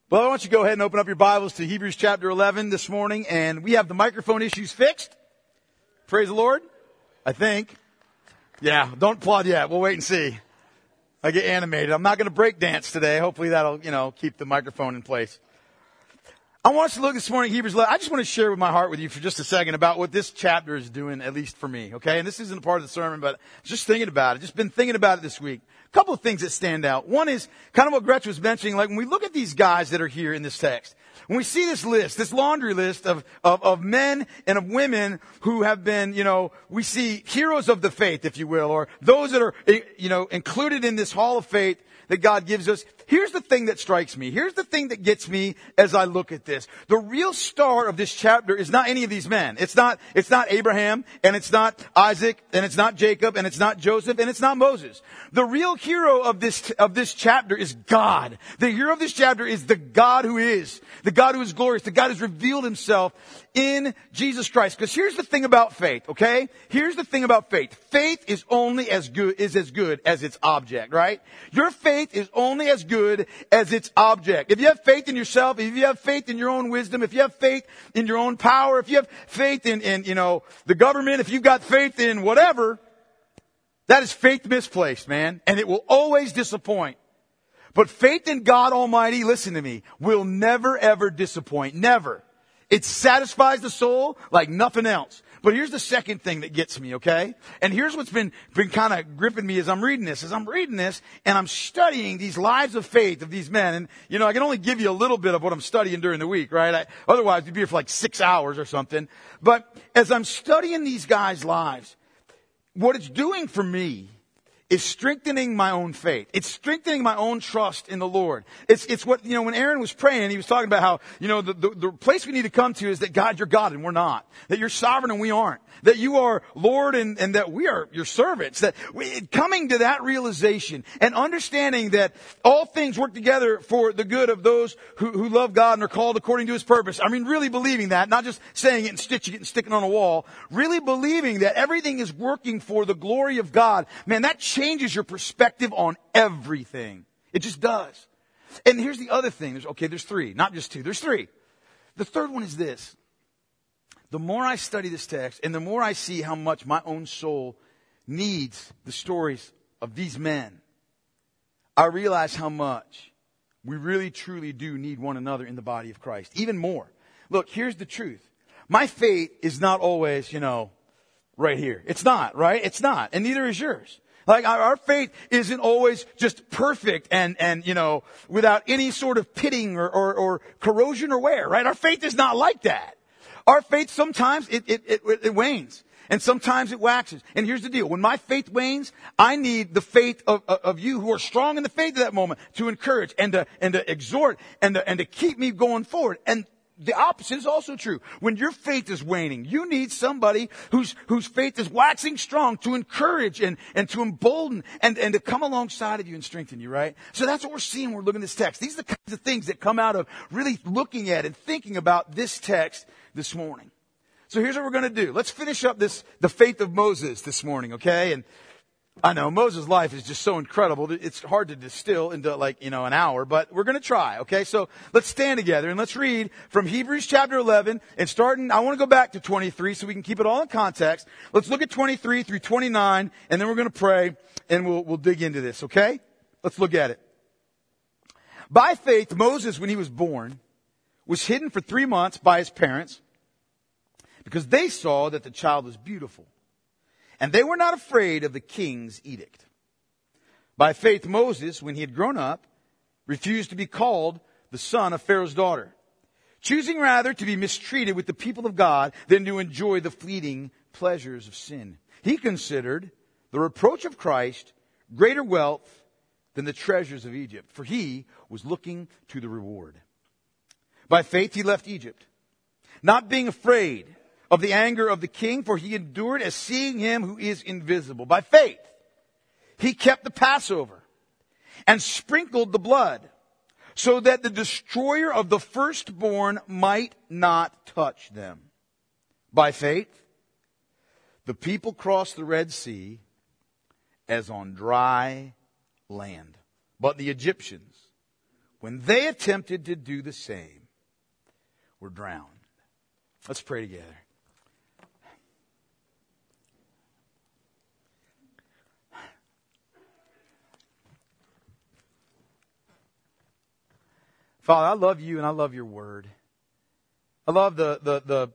Well, I want you to go ahead and open up your Bibles to Hebrews chapter 11 this morning, and we have the microphone issues fixed. Praise the Lord. I think. Yeah, don't applaud yet. We'll wait and see. I get animated. I'm not going to break dance today. Hopefully that'll, keep the microphone in place. I want us to look this morning at Hebrews 11. I just want to share with my heart with you for just a second about what this chapter is doing, at least for me, okay? And this isn't a part of the sermon, but just thinking about it. Just been thinking about it this week. A couple of things that stand out. One is kind of what Gretchen was mentioning, like when we look at these guys that are here in this text, when we see this list, this laundry list of men and of women who have been, we see heroes of the faith, if you will, or those that are, included in this hall of faith that God gives us. Here's the thing that strikes me. Here's the thing that gets me as I look at this. The real star of this chapter is not any of these men. It's not Abraham, and it's not Isaac, and it's not Jacob, and it's not Joseph, and it's not Moses. The real hero of this chapter is God. The hero of this chapter is the God who is glorious, the God who's revealed himself in Jesus Christ. Because here's the thing about faith, okay? Here's the thing about faith. Faith is only as good as its object, right? Your faith is only as good as its object. If you have faith in yourself, if you have faith in your own wisdom, if you have faith in your own power, if you have faith in the government, if you've got faith in whatever, that is faith misplaced, man. And it will always disappoint. But faith in God Almighty, listen to me, will never ever disappoint. Never. It satisfies the soul like nothing else. But here's the second thing that gets me, okay? And here's what's been kind of gripping me as I'm reading this. As I'm reading this and I'm studying these lives of faith of these men. And, I can only give you a little bit of what I'm studying during the week, right? Otherwise, we'd be here for like 6 hours or something. But as I'm studying these guys' lives, what it's doing for me is strengthening my own faith. It's strengthening my own trust in the Lord. It's what, when Aaron was praying, he was talking about how, the place we need to come to is that God, you're God and we're not. That you're sovereign and we aren't. That you are Lord and that we are your servants. That coming to that realization and understanding that all things work together for the good of those who love God and are called according to his purpose. I mean, really believing that, not just saying it and stitching it and sticking it on a wall. Really believing that everything is working for the glory of God. Man, that changes your perspective on everything. It just does. And here's the other thing. There's three, not just two. There's three. The third one is this. The more I study this text and the more I see how much my own soul needs the stories of these men, I realize how much we really truly do need one another in the body of Christ. Even more. Look, here's the truth. My faith is not always, right here. It's not, right? It's not. And neither is yours. Like our faith isn't always just perfect and without any sort of pitting or corrosion or wear, right? Our faith is not like that. Our faith sometimes it wanes and sometimes it waxes. And here's the deal. When my faith wanes, I need the faith of you who are strong in the faith at that moment to encourage and to exhort and to keep me going forward. And the opposite is also true. When your faith is waning, you need somebody whose faith is waxing strong to encourage and to embolden and to come alongside of you and strengthen you, right? So that's what we're seeing when we're looking at this text. These are the kinds of things that come out of really looking at and thinking about this text this morning. So here's what we're going to do. Let's finish up the faith of Moses this morning, okay? And I know Moses' life is just so incredible. It's hard to distill into an hour, but we're going to try. Okay. So let's stand together and let's read from Hebrews chapter 11 and I want to go back to 23 so we can keep it all in context. Let's look at 23 through 29 and then we're going to pray and we'll dig into this. Okay. Let's look at it. By faith, Moses, when he was born, was hidden for 3 months by his parents because they saw that the child was beautiful. And they were not afraid of the king's edict. By faith, Moses, when he had grown up, refused to be called the son of Pharaoh's daughter, choosing rather to be mistreated with the people of God than to enjoy the fleeting pleasures of sin. He considered the reproach of Christ greater wealth than the treasures of Egypt, for he was looking to the reward. By faith, he left Egypt, not being afraid of the anger of the king, for he endured as seeing him who is invisible. By faith, he kept the Passover and sprinkled the blood so that the destroyer of the firstborn might not touch them. By faith, the people crossed the Red Sea as on dry land. But the Egyptians when they attempted to do the same, were drowned. Let's pray together. Father, I love you and I love your word. I love the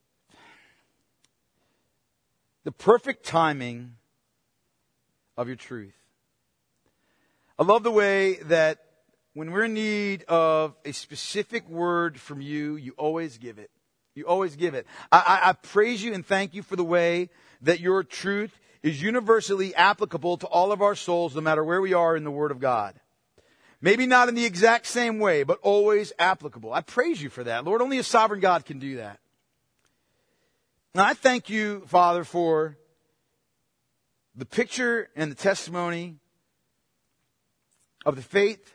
perfect timing of your truth. I love the way that when we're in need of a specific word from you, you always give it. You always give it. I praise you and thank you for the way that your truth is universally applicable to all of our souls, no matter where we are in the Word of God. Maybe not in the exact same way, but always applicable. I praise you for that. Lord, only a sovereign God can do that. And I thank you, Father, for the picture and the testimony of the faith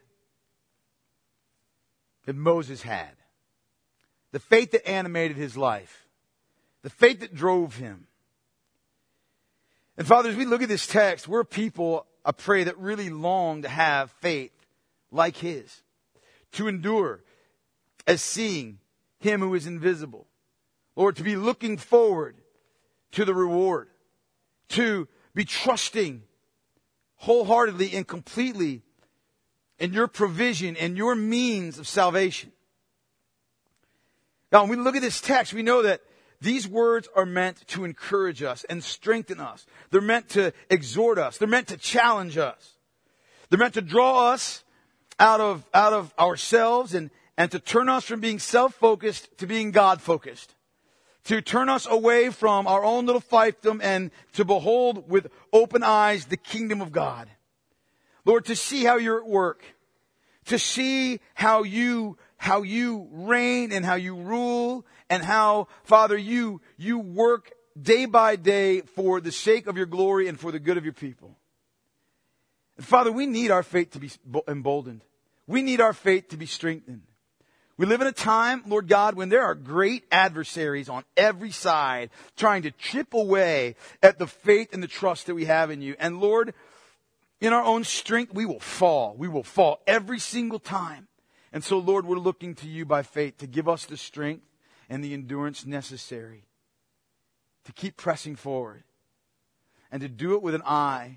that Moses had. The faith that animated his life. The faith that drove him. And Father, as we look at this text, we're people, I pray, that really long to have faith like his. To endure as seeing him who is invisible. Lord, to be looking forward to the reward. To be trusting wholeheartedly and completely in your provision and your means of salvation. Now, when we look at this text, we know that these words are meant to encourage us and strengthen us. They're meant to exhort us. They're meant to challenge us. They're meant to draw us out of ourselves and to turn us from being self-focused to being God-focused. To turn us away from our own little fiefdom and to behold with open eyes the kingdom of God. Lord, to see how you're at work. To see how you reign and how you rule and how, Father, you work day by day for the sake of your glory and for the good of your people. And Father, we need our faith to be emboldened. We need our faith to be strengthened. We live in a time, Lord God, when there are great adversaries on every side trying to chip away at the faith and the trust that we have in you. And Lord, in our own strength, we will fall. We will fall every single time. And so, Lord, we're looking to you by faith to give us the strength and the endurance necessary to keep pressing forward and to do it with an eye.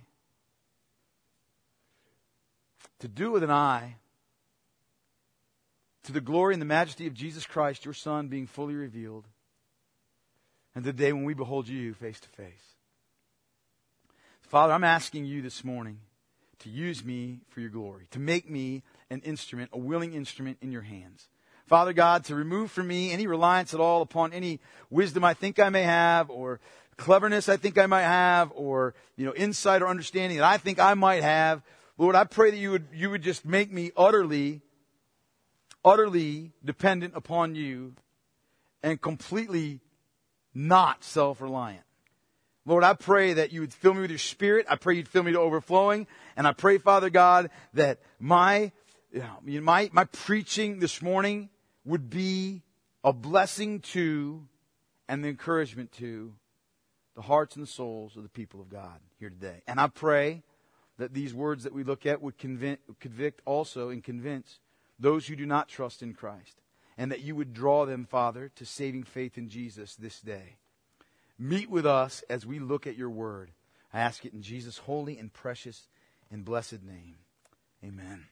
To do it with an eye to the glory and the majesty of Jesus Christ, your Son, being fully revealed, and the day when we behold you face to face. Father, I'm asking you this morning to use me for your glory, to make me an instrument, a willing instrument in your hands. Father God, to remove from me any reliance at all upon any wisdom I think I may have, or cleverness I think I might have, or insight or understanding that I think I might have. Lord, I pray that you would just make me utterly dependent upon you and completely not self-reliant. Lord, I pray that you would fill me with your Spirit. I pray you'd fill me to overflowing. And I pray, Father God, that my preaching this morning would be a blessing to and the encouragement to the hearts and the souls of the people of God here today. And I pray that these words that we look at would convict also and convince those who do not trust in Christ. And that you would draw them, Father, to saving faith in Jesus this day. Meet with us as we look at your word. I ask it in Jesus' holy and precious and blessed name. Amen.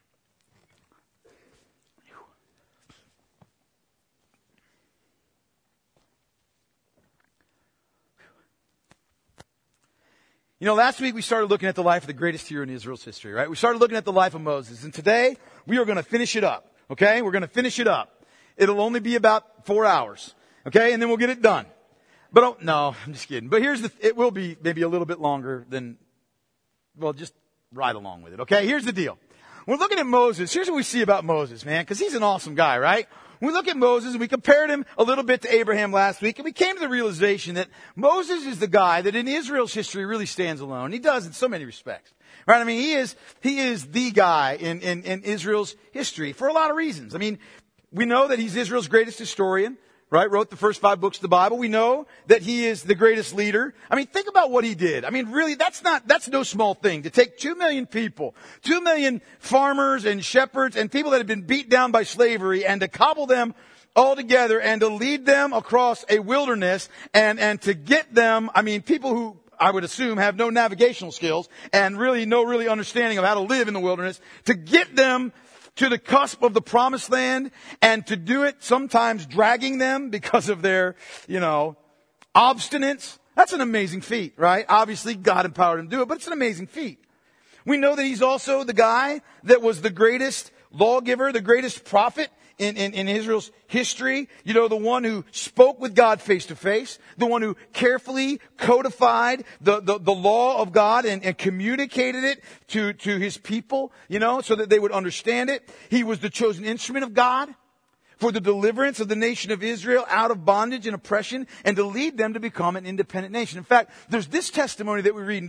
Last week we started looking at the life of the greatest hero in Israel's history, right? We started looking at the life of Moses. And today we are going to finish it up, okay? We're going to finish it up. It'll only be about 4 hours, okay? And then we'll get it done. But no, I'm just kidding. But it will be maybe a little bit longer than, just ride along with it, okay? Here's the deal. We're looking at Moses. Here's what we see about Moses, man, because he's an awesome guy, right? We look at Moses and we compared him a little bit to Abraham last week, and we came to the realization that Moses is the guy that in Israel's history really stands alone. He does in so many respects, right? I mean, he is the guy in Israel's history for a lot of reasons. I mean, we know that he's Israel's greatest historian, right? Wrote the first 5 books of the Bible. We know that he is the greatest leader. I mean, think about what he did. I mean, really, that's no small thing to take 2 million people, 2 million farmers and shepherds and people that had been beat down by slavery and to cobble them all together and to lead them across a wilderness and to get them, I mean, people who I would assume have no navigational skills and really no understanding of how to live in the wilderness, to get them to the cusp of the promised land and to do it sometimes dragging them because of their, obstinance. That's an amazing feat, right? Obviously God empowered him to do it, but it's an amazing feat. We know that he's also the guy that was the greatest lawgiver, the greatest prophet in Israel's history. The one who spoke with God face to face, the one who carefully codified the law of God and communicated it to his people, so that they would understand it. He was the chosen instrument of God for the deliverance of the nation of Israel out of bondage and oppression and to lead them to become an independent nation. In fact, there's this testimony that we read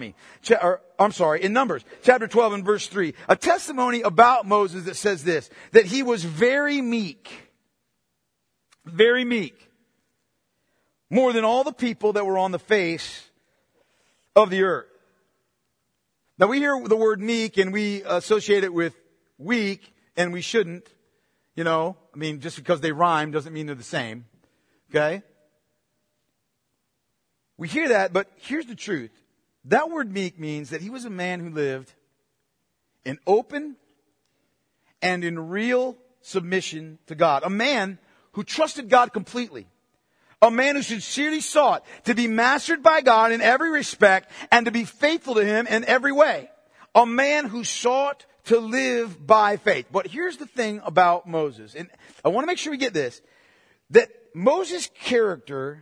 in Numbers, chapter 12 and verse 3. A testimony about Moses that says this, that he was very meek, more than all the people that were on the face of the earth. Now we hear the word meek and we associate it with weak, and we shouldn't. Just because they rhyme doesn't mean they're the same. Okay? We hear that, but here's the truth. That word meek means that he was a man who lived in open and in real submission to God. A man who trusted God completely. A man who sincerely sought to be mastered by God in every respect and to be faithful to him in every way. A man who sought to live by faith. But here's the thing about Moses, and I want to make sure we get this, that Moses' character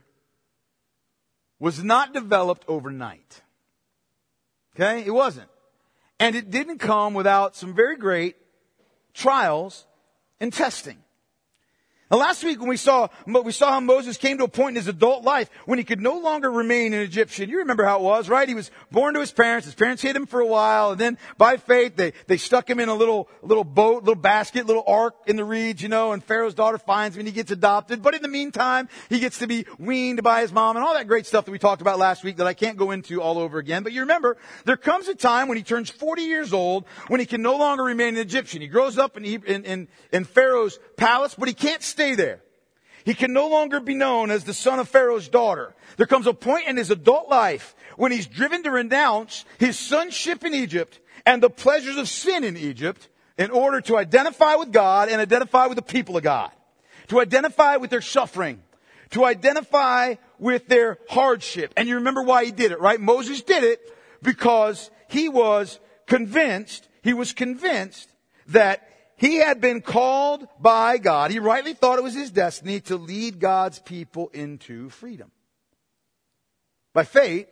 was not developed overnight. Okay? It wasn't. And it didn't come without some very great trials and testing. Now last week when we saw how Moses came to a point in his adult life when he could no longer remain an Egyptian. You remember how it was, right? He was born to his parents. His parents hid him for a while, and then by faith they stuck him in a little boat, little basket, little ark in the reeds, and Pharaoh's daughter finds him and he gets adopted. But in the meantime, he gets to be weaned by his mom and all that great stuff that we talked about last week that I can't go into all over again. But you remember, there comes a time when he turns 40 years old when he can no longer remain an Egyptian. He grows up in Pharaoh's palace, but he can't stay there. He can no longer be known as the son of Pharaoh's daughter. There comes a point in his adult life when he's driven to renounce his sonship in Egypt and the pleasures of sin in Egypt in order to identify with God and identify with the people of God. To identify with their suffering. To identify with their hardship. And you remember why he did it, right? Moses did it because he was convinced that he had been called by God. He rightly thought it was his destiny to lead God's people into freedom. By faith,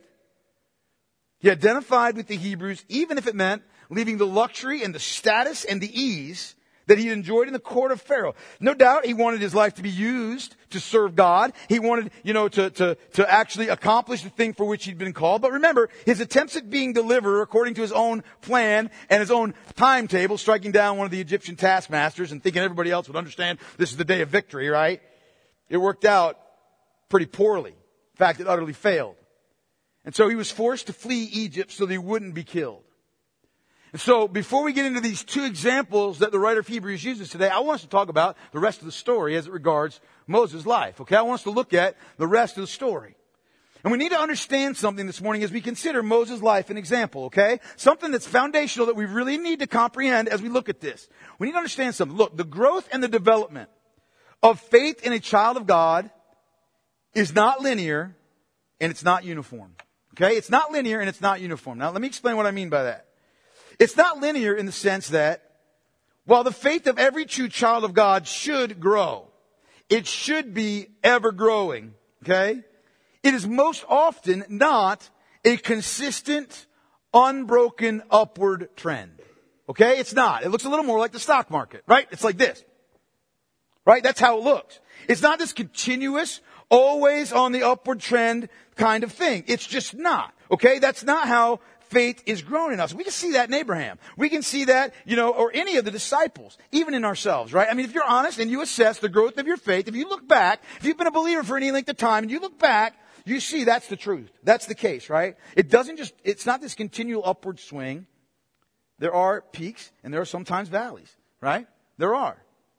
he identified with the Hebrews, even if it meant leaving the luxury and the status and the ease that he enjoyed in the court of Pharaoh. No doubt he wanted his life to be used to serve God. He wanted, to actually accomplish the thing for which he'd been called. But remember, his attempts at being deliverer according to his own plan and his own timetable, striking down one of the Egyptian taskmasters and thinking everybody else would understand this is the day of victory, right? It worked out pretty poorly. In fact, it utterly failed. And so he was forced to flee Egypt so that he wouldn't be killed. And so before we get into these 2 examples that the writer of Hebrews uses today, I want us to talk about the rest of the story as it regards Moses' life. Okay, I want us to look at the rest of the story. And we need to understand something this morning as we consider Moses' life an example, okay? Something that's foundational that we really need to comprehend as we look at this. We need to understand something. Look, the growth and the development of faith in a child of God is not linear and it's not uniform. Okay, it's not linear and it's not uniform. Now let me explain what I mean by that. It's not linear in the sense that while the faith of every true child of God should grow, it should be ever growing, okay? It is most often not a consistent, unbroken upward trend, okay? It's not. It looks a little more like the stock market, right? It's like this, right? That's how it looks. It's not this continuous, always on the upward trend kind of thing. It's just not, okay? That's not how faith is grown in us. We can see that in Abraham. We can see that, or any of the disciples, even in ourselves, right? I mean, if you're honest and you assess the growth of your faith, if you look back, if you've been a believer for any length of time and you look back, you see that's the truth. That's the case, right? It's not this continual upward swing. There are peaks and there are sometimes valleys, right? There are.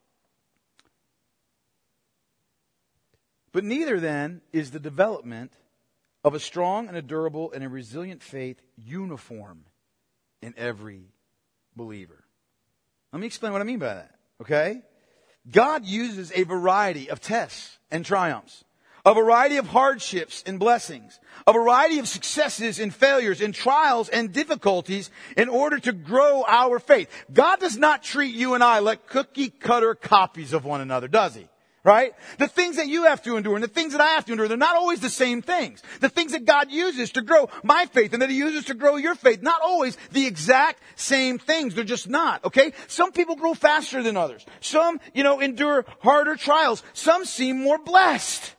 But neither then is the development of a strong and a durable and a resilient faith uniform in every believer. Let me explain what I mean by that, okay? God uses a variety of tests and triumphs, a variety of hardships and blessings, a variety of successes and failures and trials and difficulties in order to grow our faith. God does not treat you and I like cookie cutter copies of one another, does He? Right? The things that you have to endure and the things that I have to endure, they're not always the same things. The things that God uses to grow my faith and that He uses to grow your faith, not always the exact same things. They're just not, okay? Some people grow faster than others. Some, endure harder trials. Some seem more blessed.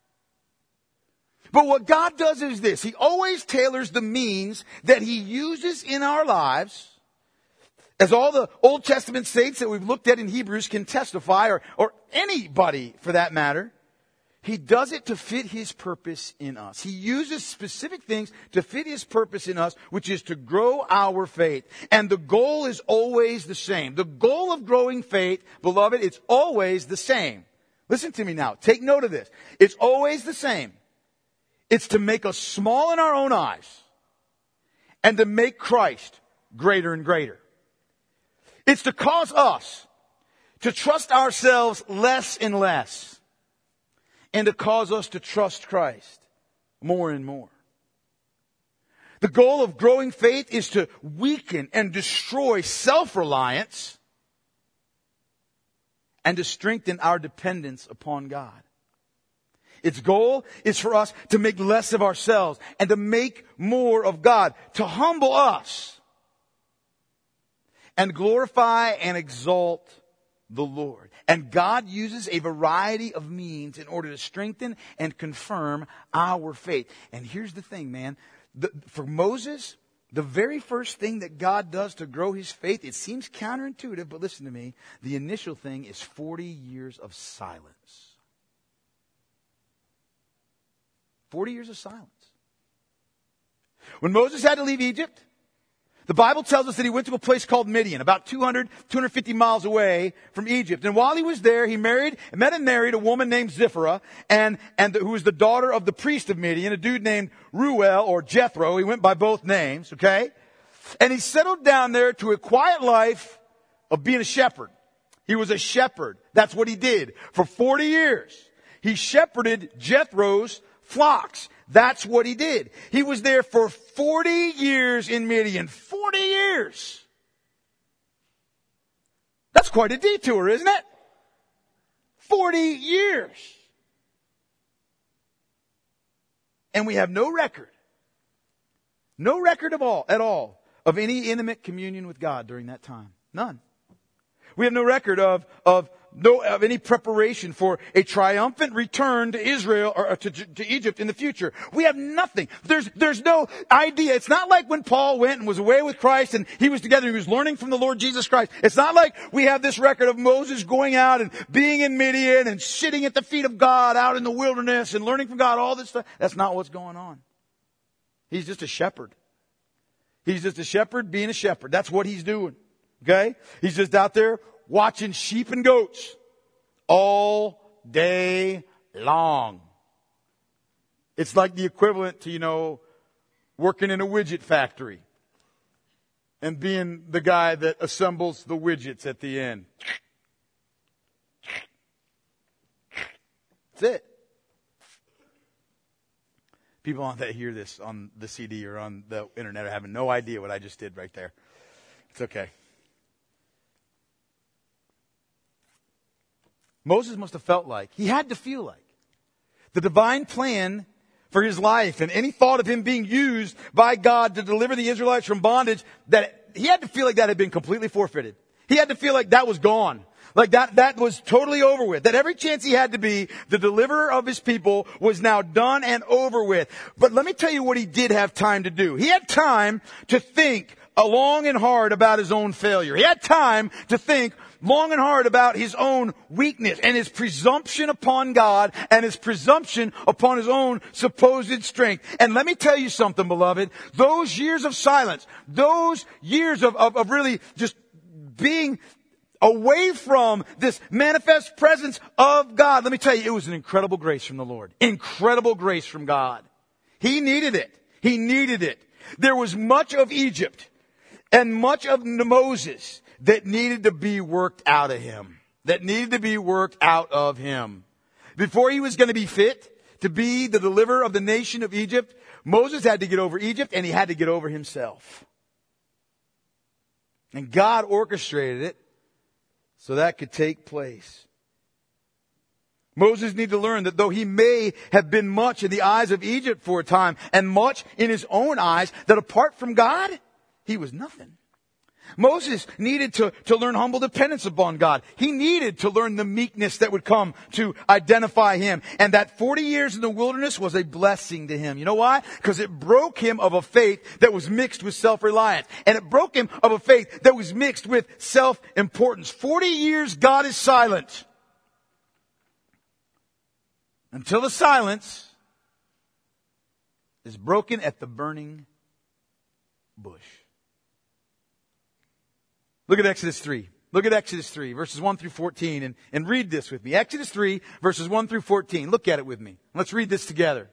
But what God does is this. He always tailors the means that He uses in our lives, as all the Old Testament saints that we've looked at in Hebrews can testify, or anybody for that matter. He does it to fit His purpose in us. He uses specific things to fit His purpose in us, which is to grow our faith. And the goal is always the same. The goal of growing faith, beloved, it's always the same. Listen to me now. Take note of this. It's always the same. It's to make us small in our own eyes and to make Christ greater and greater. It's to cause us to trust ourselves less and less and to cause us to trust Christ more and more. The goal of growing faith is to weaken and destroy self-reliance and to strengthen our dependence upon God. Its goal is for us to make less of ourselves and to make more of God, to humble us and glorify and exalt the Lord. And God uses a variety of means in order to strengthen and confirm our faith. And here's the thing, man. For Moses, the very first thing that God does to grow his faith, it seems counterintuitive, but listen to me. The initial thing is 40 years of silence. 40 years of silence. When Moses had to leave Egypt, the Bible tells us that he went to a place called Midian, about 250 miles away from Egypt. And while he was there, he met and married a woman named Zipporah, who was the daughter of the priest of Midian, a dude named Reuel or Jethro. He went by both names, okay? And he settled down there to a quiet life of being a shepherd. He was a shepherd. That's what he did. For 40 years, he shepherded Jethro's flocks. That's what he did. He was there for 40 years in Midian. 40 years. That's quite a detour, isn't it? 40 years. And we have no record at all of any intimate communion with God during that time. None. We have no record of any preparation for a triumphant return to Israel or to Egypt in the future. We have nothing. There's no idea. It's not like when Paul went and was away with Christ and he was together, he was learning from the Lord Jesus Christ. It's not like we have this record of Moses going out and being in Midian and sitting at the feet of God out in the wilderness and learning from God, all this stuff. That's not what's going on. He's just a shepherd. He's just a shepherd being a shepherd. That's what he's doing. Okay? He's just out there watching sheep and goats all day long. It's like the equivalent to, working in a widget factory and being the guy that assembles the widgets at the end. That's it. People that hear this on the CD or on the internet are having no idea what I just did right there. It's okay. Moses must have felt like, he had to feel like, the divine plan for his life and any thought of him being used by God to deliver the Israelites from bondage, that he had to feel like that had been completely forfeited. He had to feel like that was gone. Like that was totally over with. That every chance he had to be the deliverer of his people was now done and over with. But let me tell you what he did have time to do. He had time to think long and hard about his own failure. He had time to think long and hard about his own weakness and his presumption upon God and his presumption upon his own supposed strength. And let me tell you something, beloved. Those years of silence, those years of really just being away from this manifest presence of God. Let me tell you, it was an incredible grace from the Lord. Incredible grace from God. He needed it. He needed it. There was much of Egypt and much of Moses that needed to be worked out of him. That needed to be worked out of him. Before he was going to be fit to be the deliverer of the nation of Egypt, Moses had to get over Egypt and he had to get over himself. And God orchestrated it so that could take place. Moses needed to learn that though he may have been much in the eyes of Egypt for a time and much in his own eyes, that apart from God, he was nothing. Moses needed to learn humble dependence upon God. He needed to learn the meekness that would come to identify him. And that 40 years in the wilderness was a blessing to him. You know why? Because it broke him of a faith that was mixed with self-reliance. And it broke him of a faith that was mixed with self-importance. 40 years God is silent. Until the silence is broken at the burning bush. Look at Exodus 3. Look at Exodus 3, verses 1 through 14, and read this with me. Exodus 3, verses 1 through 14. Look at it with me. Let's read this together.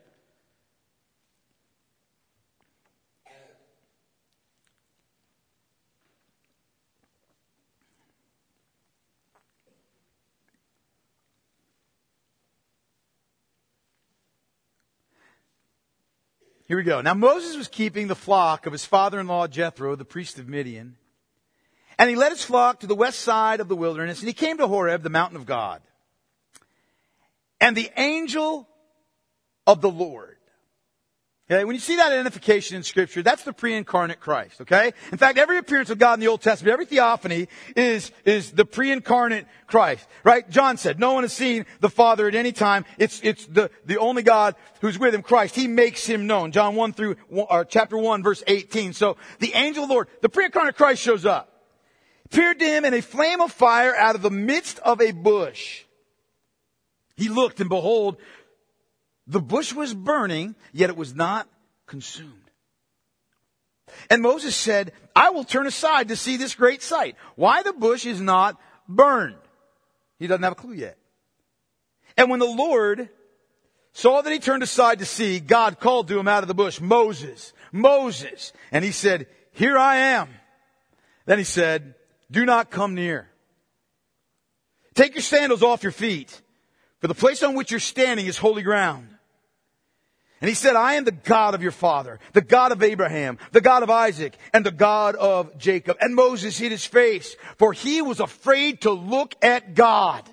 Here we go. Now Moses was keeping the flock of his father-in-law Jethro, the priest of Midian. And he led his flock to the west side of the wilderness, and he came to Horeb, the mountain of God. And the angel of the Lord. Okay, when you see that identification in Scripture, that's the pre-incarnate Christ, okay? In fact, every appearance of God in the Old Testament, every theophany is the pre-incarnate Christ, right? John said, no one has seen the Father at any time. It's the only God who's with him, Christ. He makes him known. John 1 through, or chapter 1, verse 18. So the angel of the Lord, the pre-incarnate Christ shows up. Appeared to him in a flame of fire out of the midst of a bush. He looked, and behold, the bush was burning, yet it was not consumed. And Moses said, I will turn aside to see this great sight. Why the bush is not burned? He doesn't have a clue yet. And when the Lord saw that he turned aside to see, God called to him out of the bush, Moses, Moses. And he said, here I am. Then he said, do not come near. Take your sandals off your feet, for the place on which you're standing is holy ground. And he said, I am the God of your father, the God of Abraham, the God of Isaac, and the God of Jacob. And Moses hid his face, for he was afraid to look at God.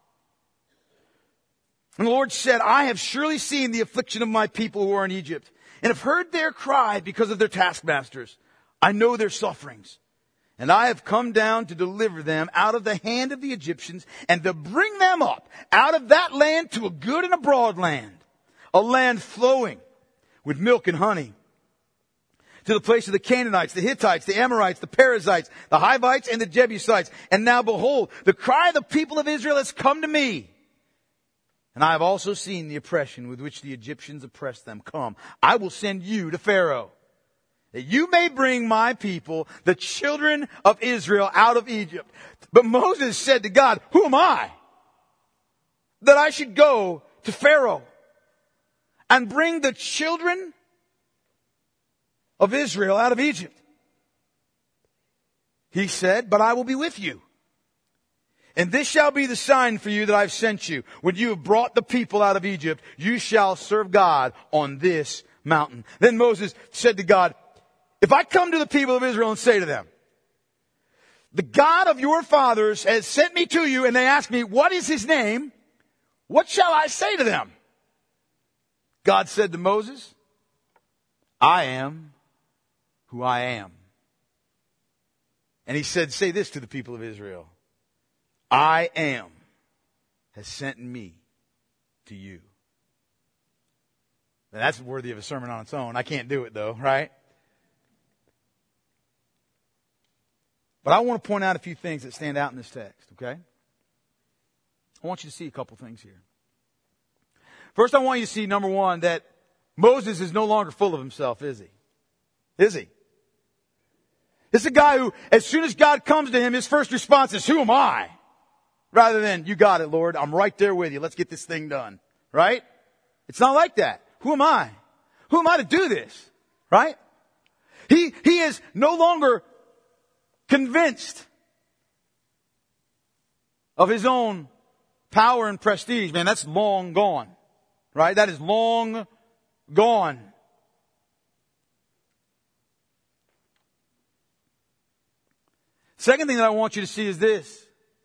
And the Lord said, I have surely seen the affliction of my people who are in Egypt, and have heard their cry because of their taskmasters. I know their sufferings. And I have come down to deliver them out of the hand of the Egyptians and to bring them up out of that land to a good and a broad land, a land flowing with milk and honey, to the place of the Canaanites, the Hittites, the Amorites, the Perizzites, the Hivites, and the Jebusites. And now behold, the cry of the people of Israel has come to me. And I have also seen the oppression with which the Egyptians oppressed them. Come, I will send you to Pharaoh, that you may bring my people, the children of Israel, out of Egypt. But Moses said to God, who am I that I should go to Pharaoh and bring the children of Israel out of Egypt? He said, but I will be with you. And this shall be the sign for you that I've sent you. When you have brought the people out of Egypt, you shall serve God on this mountain. Then Moses said to God, if I come to the people of Israel and say to them, the God of your fathers has sent me to you, and they ask me, what is his name? What shall I say to them? God said to Moses, I am who I am. And he said, say this to the people of Israel. I am has sent me to you. Now, that's worthy of a sermon on its own. I can't do it though, right? But I want to point out a few things that stand out in this text, okay? I want you to see a couple things here. First, I want you to see, number one, that Moses is no longer full of himself, is he? Is he? This is a guy who, as soon as God comes to him, his first response is, who am I? Rather than, you got it, Lord. I'm right there with you. Let's get this thing done. Right? It's not like that. Who am I? Who am I to do this? Right? He is no longer convinced of his own power and prestige. Man, that's long gone. Right? That is long gone. Second thing that I want you to see is this.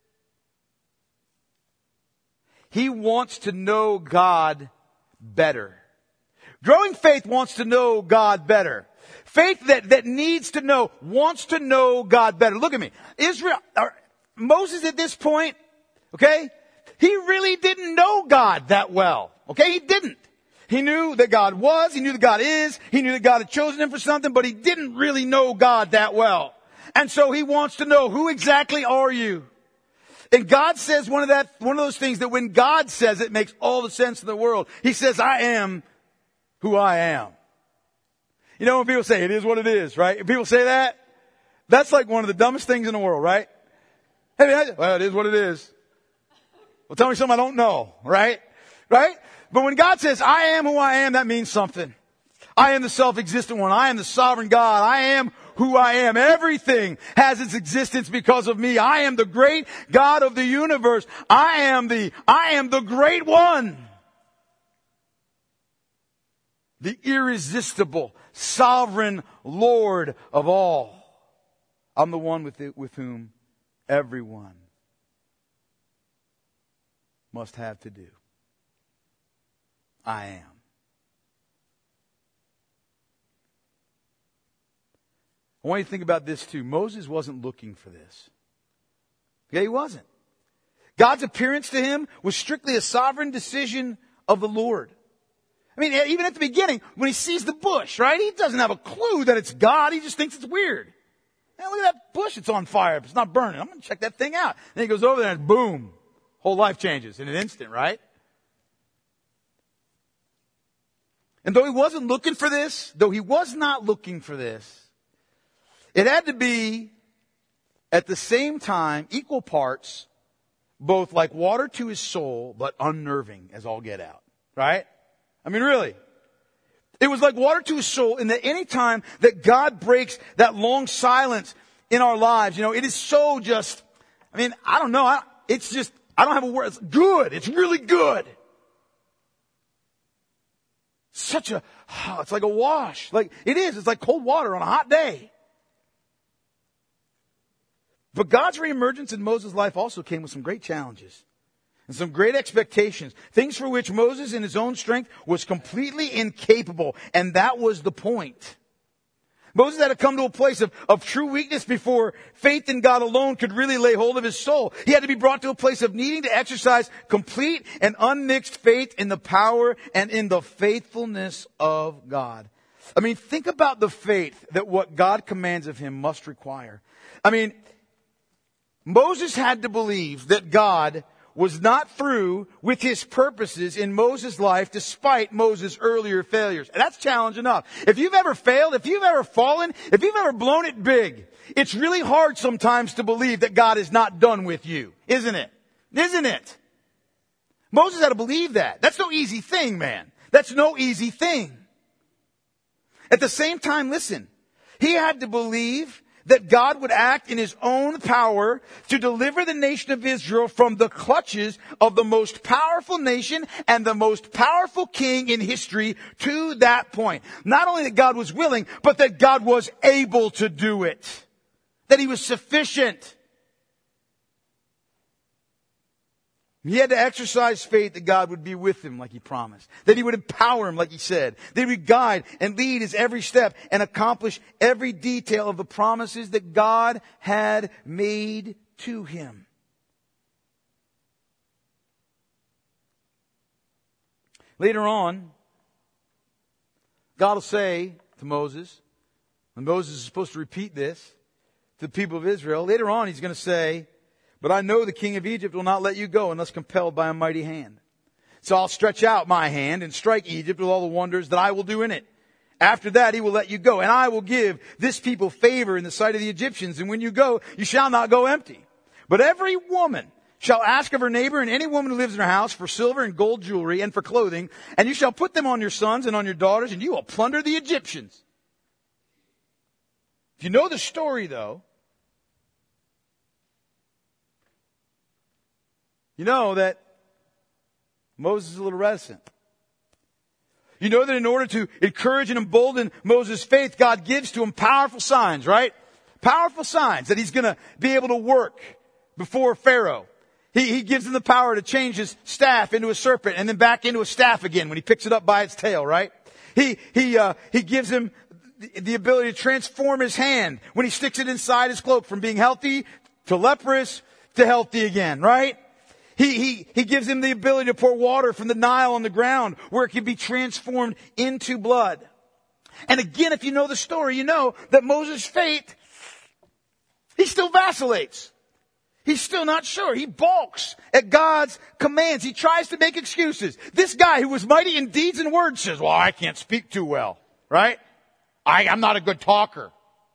He wants to know God better. Growing faith wants to know God better. Faith that needs to know, wants to know God better. Look at me. Moses at this point, okay, he really didn't know God that well. Okay, he didn't. He knew that God was, he knew that God is, he knew that God had chosen him for something, but he didn't really know God that well. And so he wants to know, who exactly are you? And God says one of those things that when God says it makes all the sense in the world. He says, I am who I am. You know when people say it is what it is, right? If people say that, that's like one of the dumbest things in the world, right? Hey, well, it is what it is. Well, tell me something I don't know, right? Right? But when God says, I am who I am, that means something. I am the self-existent one. I am the sovereign God. I am who I am. Everything has its existence because of me. I am the great God of the universe. I am the great one. The irresistible, sovereign Lord of all. I'm the one with whom everyone must have to do. I am. I want you to think about this too. Moses wasn't looking for this. Okay, he wasn't. God's appearance to him was strictly a sovereign decision of the Lord. I mean, even at the beginning, when he sees the bush, right? He doesn't have a clue that it's God. He just thinks it's weird. Man, look at that bush. It's on fire. It's not burning. I'm going to check that thing out. Then he goes over there and boom. Whole life changes in an instant, right? And though he wasn't looking for this, though he was not looking for this, it had to be at the same time equal parts, both like water to his soul, but unnerving as all get out. Right? I mean, really. It was like water to his soul in that any time that God breaks that long silence in our lives, it is so just, I don't know. I don't have a word. It's good. It's really good. It's like a wash. Like it is. It's like cold water on a hot day. But God's reemergence in Moses' life also came with some great challenges and some great expectations. Things for which Moses in his own strength was completely incapable. And that was the point. Moses had to come to a place of true weakness before faith in God alone could really lay hold of his soul. He had to be brought to a place of needing to exercise complete and unmixed faith in the power and in the faithfulness of God. Think about the faith that what God commands of him must require. Moses had to believe that God was not through with his purposes in Moses' life despite Moses' earlier failures. And that's challenge enough. If you've ever failed, if you've ever fallen, if you've ever blown it big, it's really hard sometimes to believe that God is not done with you. Isn't it? Isn't it? Moses had to believe that. That's no easy thing, man. That's no easy thing. At the same time, listen, he had to believe that God would act in his own power to deliver the nation of Israel from the clutches of the most powerful nation and the most powerful king in history to that point. Not only that God was willing, but that God was able to do it. That he was sufficient. He had to exercise faith that God would be with him like he promised. That he would empower him like he said. That he would guide and lead his every step and accomplish every detail of the promises that God had made to him. Later on, God will say to Moses, and Moses is supposed to repeat this to the people of Israel. Later on, he's going to say, but I know the king of Egypt will not let you go unless compelled by a mighty hand. So I'll stretch out my hand and strike Egypt with all the wonders that I will do in it. After that, he will let you go. And I will give this people favor in the sight of the Egyptians. And when you go, you shall not go empty. But every woman shall ask of her neighbor and any woman who lives in her house for silver and gold jewelry and for clothing. And you shall put them on your sons and on your daughters, and you will plunder the Egyptians. If you know the story, though, you know that Moses is a little reticent. You know that in order to encourage and embolden Moses' faith, God gives to him powerful signs, right? Powerful signs that he's going to be able to work before Pharaoh. He gives him the power to change his staff into a serpent and then back into a staff again when he picks it up by its tail, right? He gives him the ability to transform his hand when he sticks it inside his cloak from being healthy to leprous to healthy again, right? He gives him the ability to pour water from the Nile on the ground where it can be transformed into blood. And again, if you know the story, you know that Moses' faith, he still vacillates. He's still not sure. He balks at God's commands. He tries to make excuses. This guy who was mighty in deeds and words says, well, I can't speak too well, right? I'm not a good talker.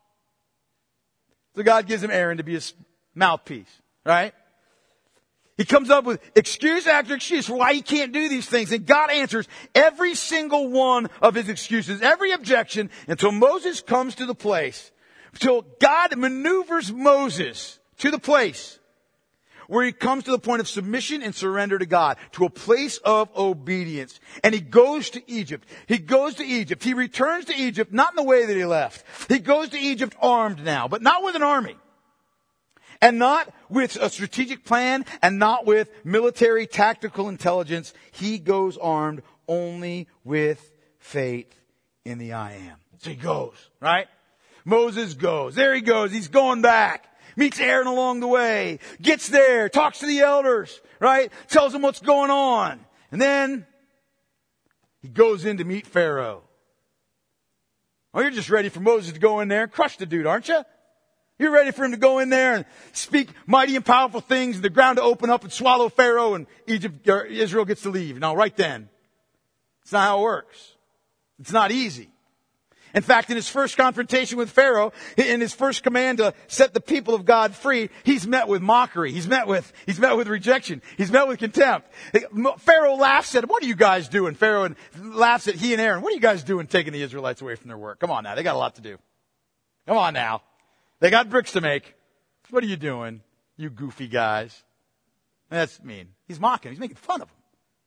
So God gives him Aaron to be his mouthpiece, right? He comes up with excuse after excuse for why he can't do these things. And God answers every single one of his excuses, every objection, until Moses comes to the place, until God maneuvers Moses to the place where he comes to the point of submission and surrender to God, to a place of obedience. And he goes to Egypt. He goes to Egypt. He returns to Egypt, not in the way that he left. He goes to Egypt armed now, but not with an army. And not with a strategic plan, and not with military tactical intelligence. He goes armed only with faith in the I am. So he goes, right? Moses goes. There he goes. He's going back. Meets Aaron along the way. Gets there. Talks to the elders, right? Tells them what's going on. And then he goes in to meet Pharaoh. Oh, you're just ready for Moses to go in there and crush the dude, aren't you? You're ready for him to go in there and speak mighty and powerful things and the ground to open up and swallow Pharaoh and Israel gets to leave. Now, right then, it's not how it works. It's not easy. In fact, in his first confrontation with Pharaoh, in his first command to set the people of God free, he's met with mockery. He's met with rejection. He's met with contempt. Pharaoh laughs at him. What are you guys doing? Pharaoh laughs at he and Aaron. What are you guys doing taking the Israelites away from their work? Come on now. They got a lot to do. Come on now. They got bricks to make. What are you doing, you goofy guys? That's mean. He's mocking. He's making fun of them.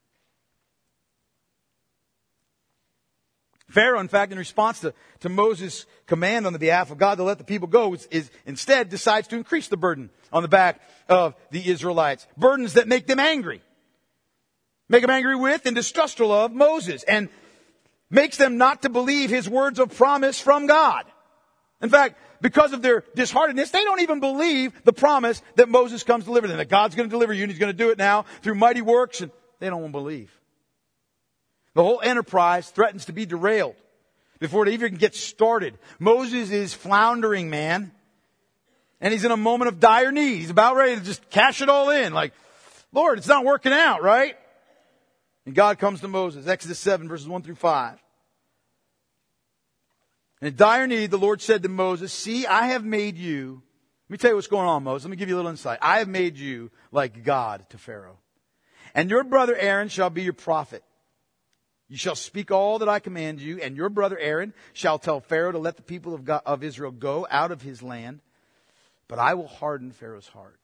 Pharaoh, in fact, in response to Moses' command on the behalf of God to let the people go, is instead decides to increase the burden on the back of the Israelites. Burdens that make them angry. Make them angry with and distrustful of Moses. And makes them not to believe his words of promise from God. In fact, because of their disheartenedness, they don't even believe the promise that Moses comes to deliver them. That God's going to deliver you and he's going to do it now through mighty works. And they don't want to believe. The whole enterprise threatens to be derailed before it even gets started. Moses is floundering, man. And he's in a moment of dire need. He's about ready to just cash it all in. Like, Lord, it's not working out, right? And God comes to Moses. Exodus 7, verses 1 through 5. In dire need, the Lord said to Moses, see, I have made you. Let me tell you what's going on, Moses. Let me give you a little insight. I have made you like God to Pharaoh. And your brother Aaron shall be your prophet. You shall speak all that I command you, and your brother Aaron shall tell Pharaoh to let the people of Israel go out of his land. But I will harden Pharaoh's heart.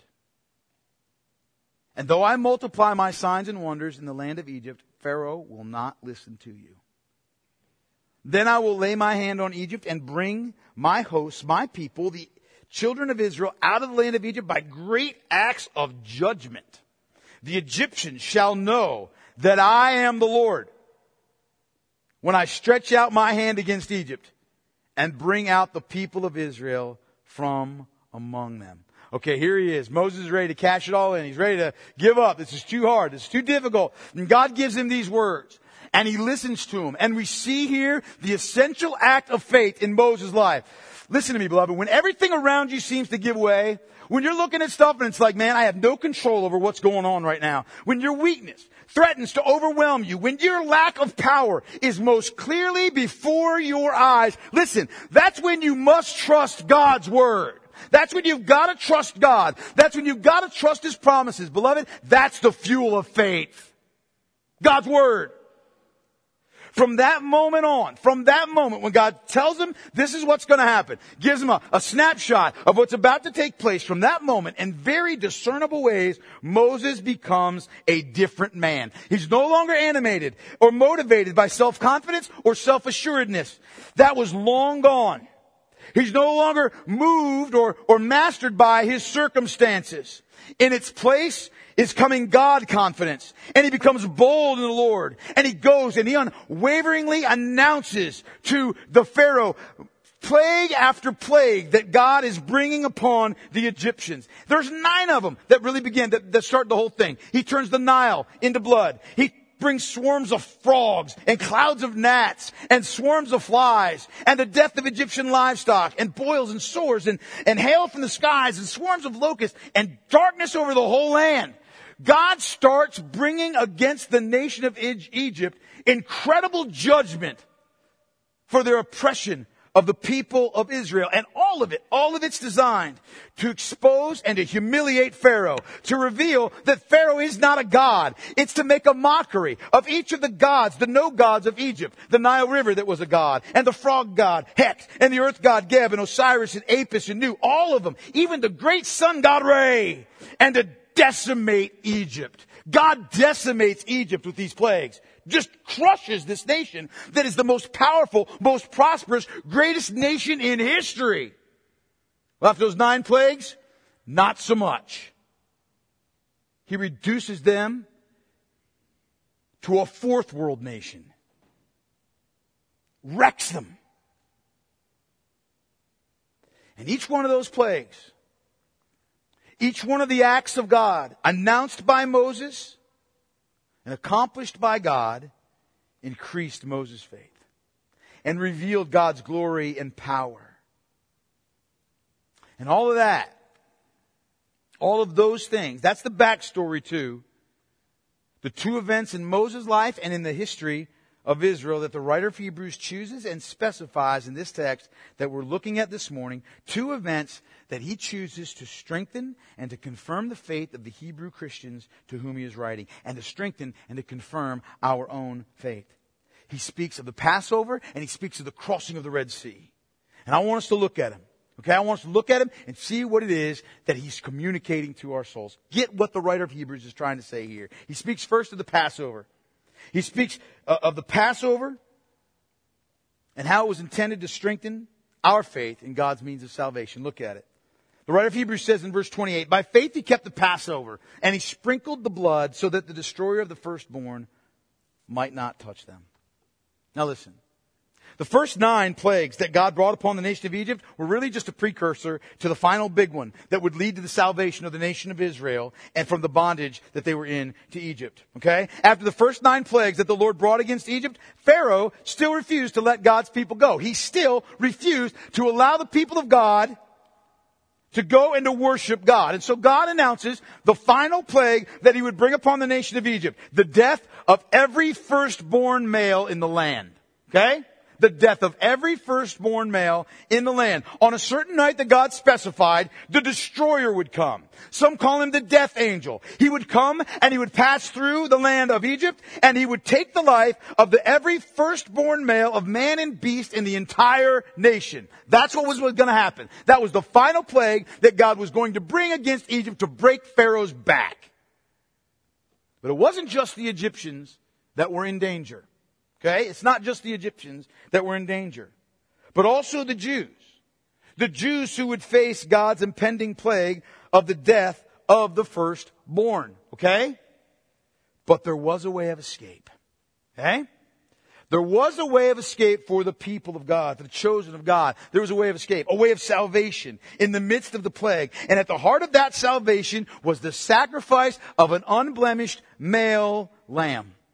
And though I multiply my signs and wonders in the land of Egypt, Pharaoh will not listen to you. Then I will lay my hand on Egypt and bring my hosts, my people, the children of Israel, out of the land of Egypt by great acts of judgment. The Egyptians shall know that I am the Lord when I stretch out my hand against Egypt and bring out the people of Israel from among them. Okay, here he is. Moses is ready to cash it all in. He's ready to give up. This is too hard. This is too difficult. And God gives him these words. and he listens to him. And we see here the essential act of faith in Moses' life. Listen to me, beloved. When everything around you seems to give way, when you're looking at stuff and it's like, man, I have no control over what's going on right now. When your weakness threatens to overwhelm you, when your lack of power is most clearly before your eyes, listen, that's when you must trust God's word. That's when you've got to trust God. That's when you've got to trust His promises. Beloved, that's the fuel of faith. God's word. From that moment on, from that moment when God tells him this is what's going to happen, gives him a snapshot of what's about to take place, from that moment, in very discernible ways, Moses becomes a different man. He's no longer animated or motivated by self-confidence or self-assuredness. That was long gone. He's no longer moved or mastered by his circumstances. In its place is coming God confidence. And he becomes bold in the Lord. And he goes and he unwaveringly announces to the Pharaoh plague after plague that God is bringing upon the Egyptians. There's 9 of them that really begin, that start the whole thing. He turns the Nile into blood. He brings swarms of frogs and clouds of gnats and swarms of flies and the death of Egyptian livestock and boils and sores and hail from the skies and swarms of locusts and darkness over the whole land. God starts bringing against the nation of Egypt incredible judgment for their oppression of the people of Israel. And all of it's designed to expose and to humiliate Pharaoh, to reveal that Pharaoh is not a god. It's to make a mockery of each of the gods, the no gods of Egypt, the Nile River that was a god, and the frog god, Hex, and the earth god, Geb, and Osiris, and Apis, and Nu, all of them, even the great sun god, Re, and to decimate Egypt. God decimates Egypt with these plagues. Just crushes this nation that is the most powerful, most prosperous, greatest nation in history. Well, after those 9 plagues, not so much. He reduces them to a 4th world nation. Wrecks them. And each one of those plagues, each one of the acts of God announced by Moses and accomplished by God increased Moses' faith and revealed God's glory and power. And all of that, all of those things, that's the backstory to the 2 events in Moses' life and in the history of Israel that the writer of Hebrews chooses and specifies in this text that we're looking at this morning. 2 events that he chooses to strengthen and to confirm the faith of the Hebrew Christians to whom he is writing, and to strengthen and to confirm our own faith. He speaks of the Passover and he speaks of the crossing of the Red Sea. And I want us to look at him. Okay, I want us to look at him and see what it is that he's communicating to our souls. Get what the writer of Hebrews is trying to say here. He speaks first of the Passover. He speaks of the Passover and how it was intended to strengthen our faith in God's means of salvation. Look at it. The writer of Hebrews says in verse 28, by faith he kept the Passover, and he sprinkled the blood so that the destroyer of the firstborn might not touch them. Now listen. The first 9 plagues that God brought upon the nation of Egypt were really just a precursor to the final big one that would lead to the salvation of the nation of Israel and from the bondage that they were in to Egypt. Okay? After the first 9 plagues that the Lord brought against Egypt, Pharaoh still refused to let God's people go. He still refused to allow the people of God to go and to worship God. And so God announces the final plague that he would bring upon the nation of Egypt. The death of every firstborn male in the land. Okay? The death of every firstborn male in the land. On a certain night that God specified, the destroyer would come. Some call him the death angel. He would come and he would pass through the land of Egypt and he would take the life of every firstborn male of man and beast in the entire nation. That's what was going to happen. That was the final plague that God was going to bring against Egypt to break Pharaoh's back. But it wasn't just the Egyptians that were in danger. Okay? It's not just the Egyptians that were in danger, but also the Jews. The Jews who would face God's impending plague of the death of the firstborn. Okay? But there was a way of escape. Okay? There was a way of escape for the people of God, for the chosen of God. There was a way of escape, a way of salvation in the midst of the plague. And at the heart of that salvation was the sacrifice of an unblemished male lamb.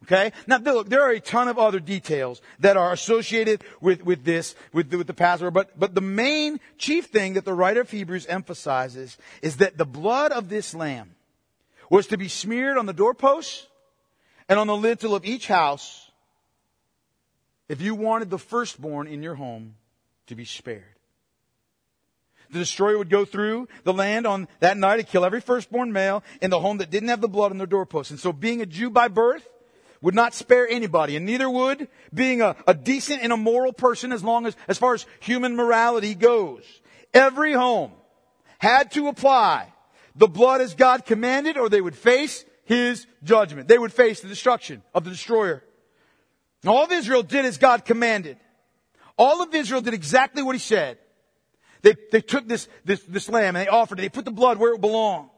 Okay? Now, look, there are a ton of other details that are associated with the Passover, but the main chief thing that the writer of Hebrews emphasizes is that the blood of this lamb was to be smeared on the doorposts and on the lintel of each house if you wanted the firstborn in your home to be spared. The destroyer would go through the land on that night and kill every firstborn male in the home that didn't have the blood on their doorposts. And so being a Jew by birth would not spare anybody, and neither would being a decent and a moral person as far as human morality goes. Every home had to apply the blood as God commanded, or they would face His judgment. They would face the destruction of the destroyer. And all of Israel did as God commanded. All of Israel did exactly what He said. They took this lamb and they offered it. They put the blood where it belonged.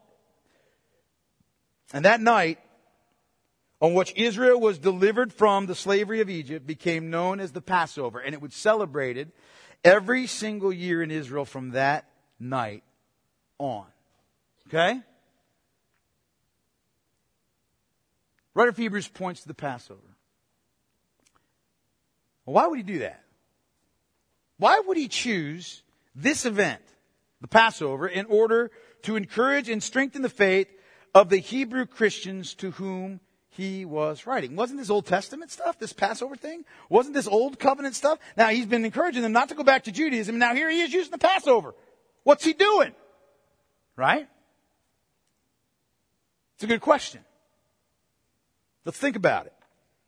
And that night, on which Israel was delivered from the slavery of Egypt, became known as the Passover. And it was celebrated every single year in Israel from that night on. Okay? Writer of Hebrews points to the Passover. Well, why would he do that? Why would he choose this event, the Passover, in order to encourage and strengthen the faith of the Hebrew Christians to whom he was writing? Wasn't this Old Testament stuff, this Passover thing? Wasn't this Old Covenant stuff? Now, he's been encouraging them not to go back to Judaism. Now, here he is using the Passover. What's he doing? Right? It's a good question. Let's think about it.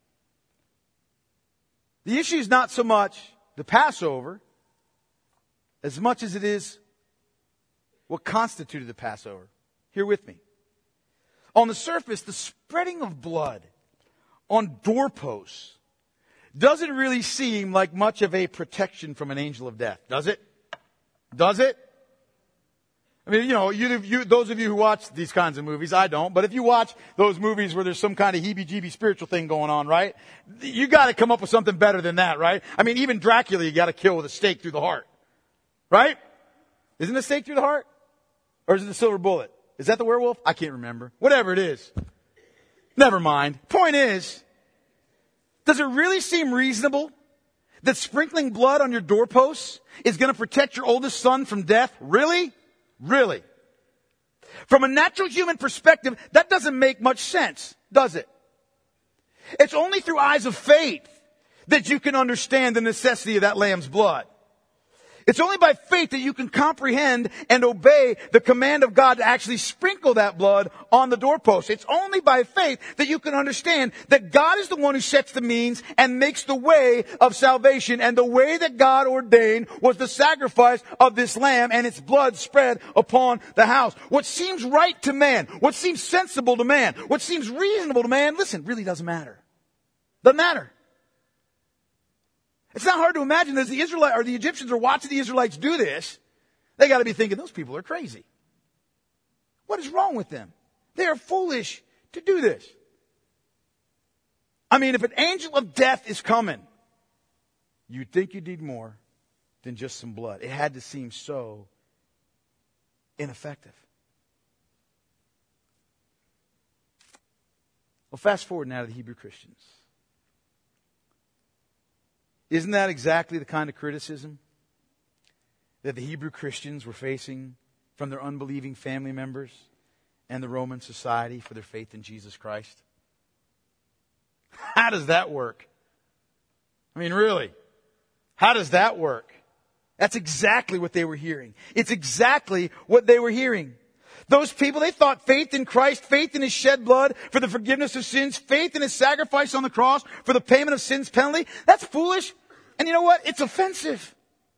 The issue is not so much the Passover as much as it is what constituted the Passover. Here with me. On the surface, the spreading of blood on doorposts doesn't really seem like much of a protection from an angel of death, does it? Does it? I mean, those of you who watch these kinds of movies, I don't, but if you watch those movies where there's some kind of heebie-jeebie spiritual thing going on, right? You gotta come up with something better than that, right? I mean, even Dracula you gotta kill with a stake through the heart. Right? Isn't it a stake through the heart? Or is it a silver bullet? Is that the werewolf? I can't remember. Whatever it is. Never mind. Point is, does it really seem reasonable that sprinkling blood on your doorposts is going to protect your oldest son from death? Really? Really? From a natural human perspective, that doesn't make much sense, does it? It's only through eyes of faith that you can understand the necessity of that lamb's blood. It's only by faith that you can comprehend and obey the command of God to actually sprinkle that blood on the doorpost. It's only by faith that you can understand that God is the one who sets the means and makes the way of salvation. And the way that God ordained was the sacrifice of this lamb and its blood spread upon the house. What seems right to man, what seems sensible to man, what seems reasonable to man, listen, really doesn't matter. Doesn't matter. It's not hard to imagine that as the Egyptians are watching the Israelites do this, they got to be thinking, those people are crazy. What is wrong with them? They are foolish to do this. I mean, if an angel of death is coming, you'd think you'd need more than just some blood. It had to seem so ineffective. Well, fast forward now to the Hebrew Christians. Isn't that exactly the kind of criticism that the Hebrew Christians were facing from their unbelieving family members and the Roman society for their faith in Jesus Christ? How does that work? I mean, really, how does that work? That's exactly what they were hearing. It's exactly what they were hearing. Those people, they thought faith in Christ, faith in His shed blood for the forgiveness of sins, faith in His sacrifice on the cross for the payment of sin's penalty, that's foolish. And you know what? It's offensive.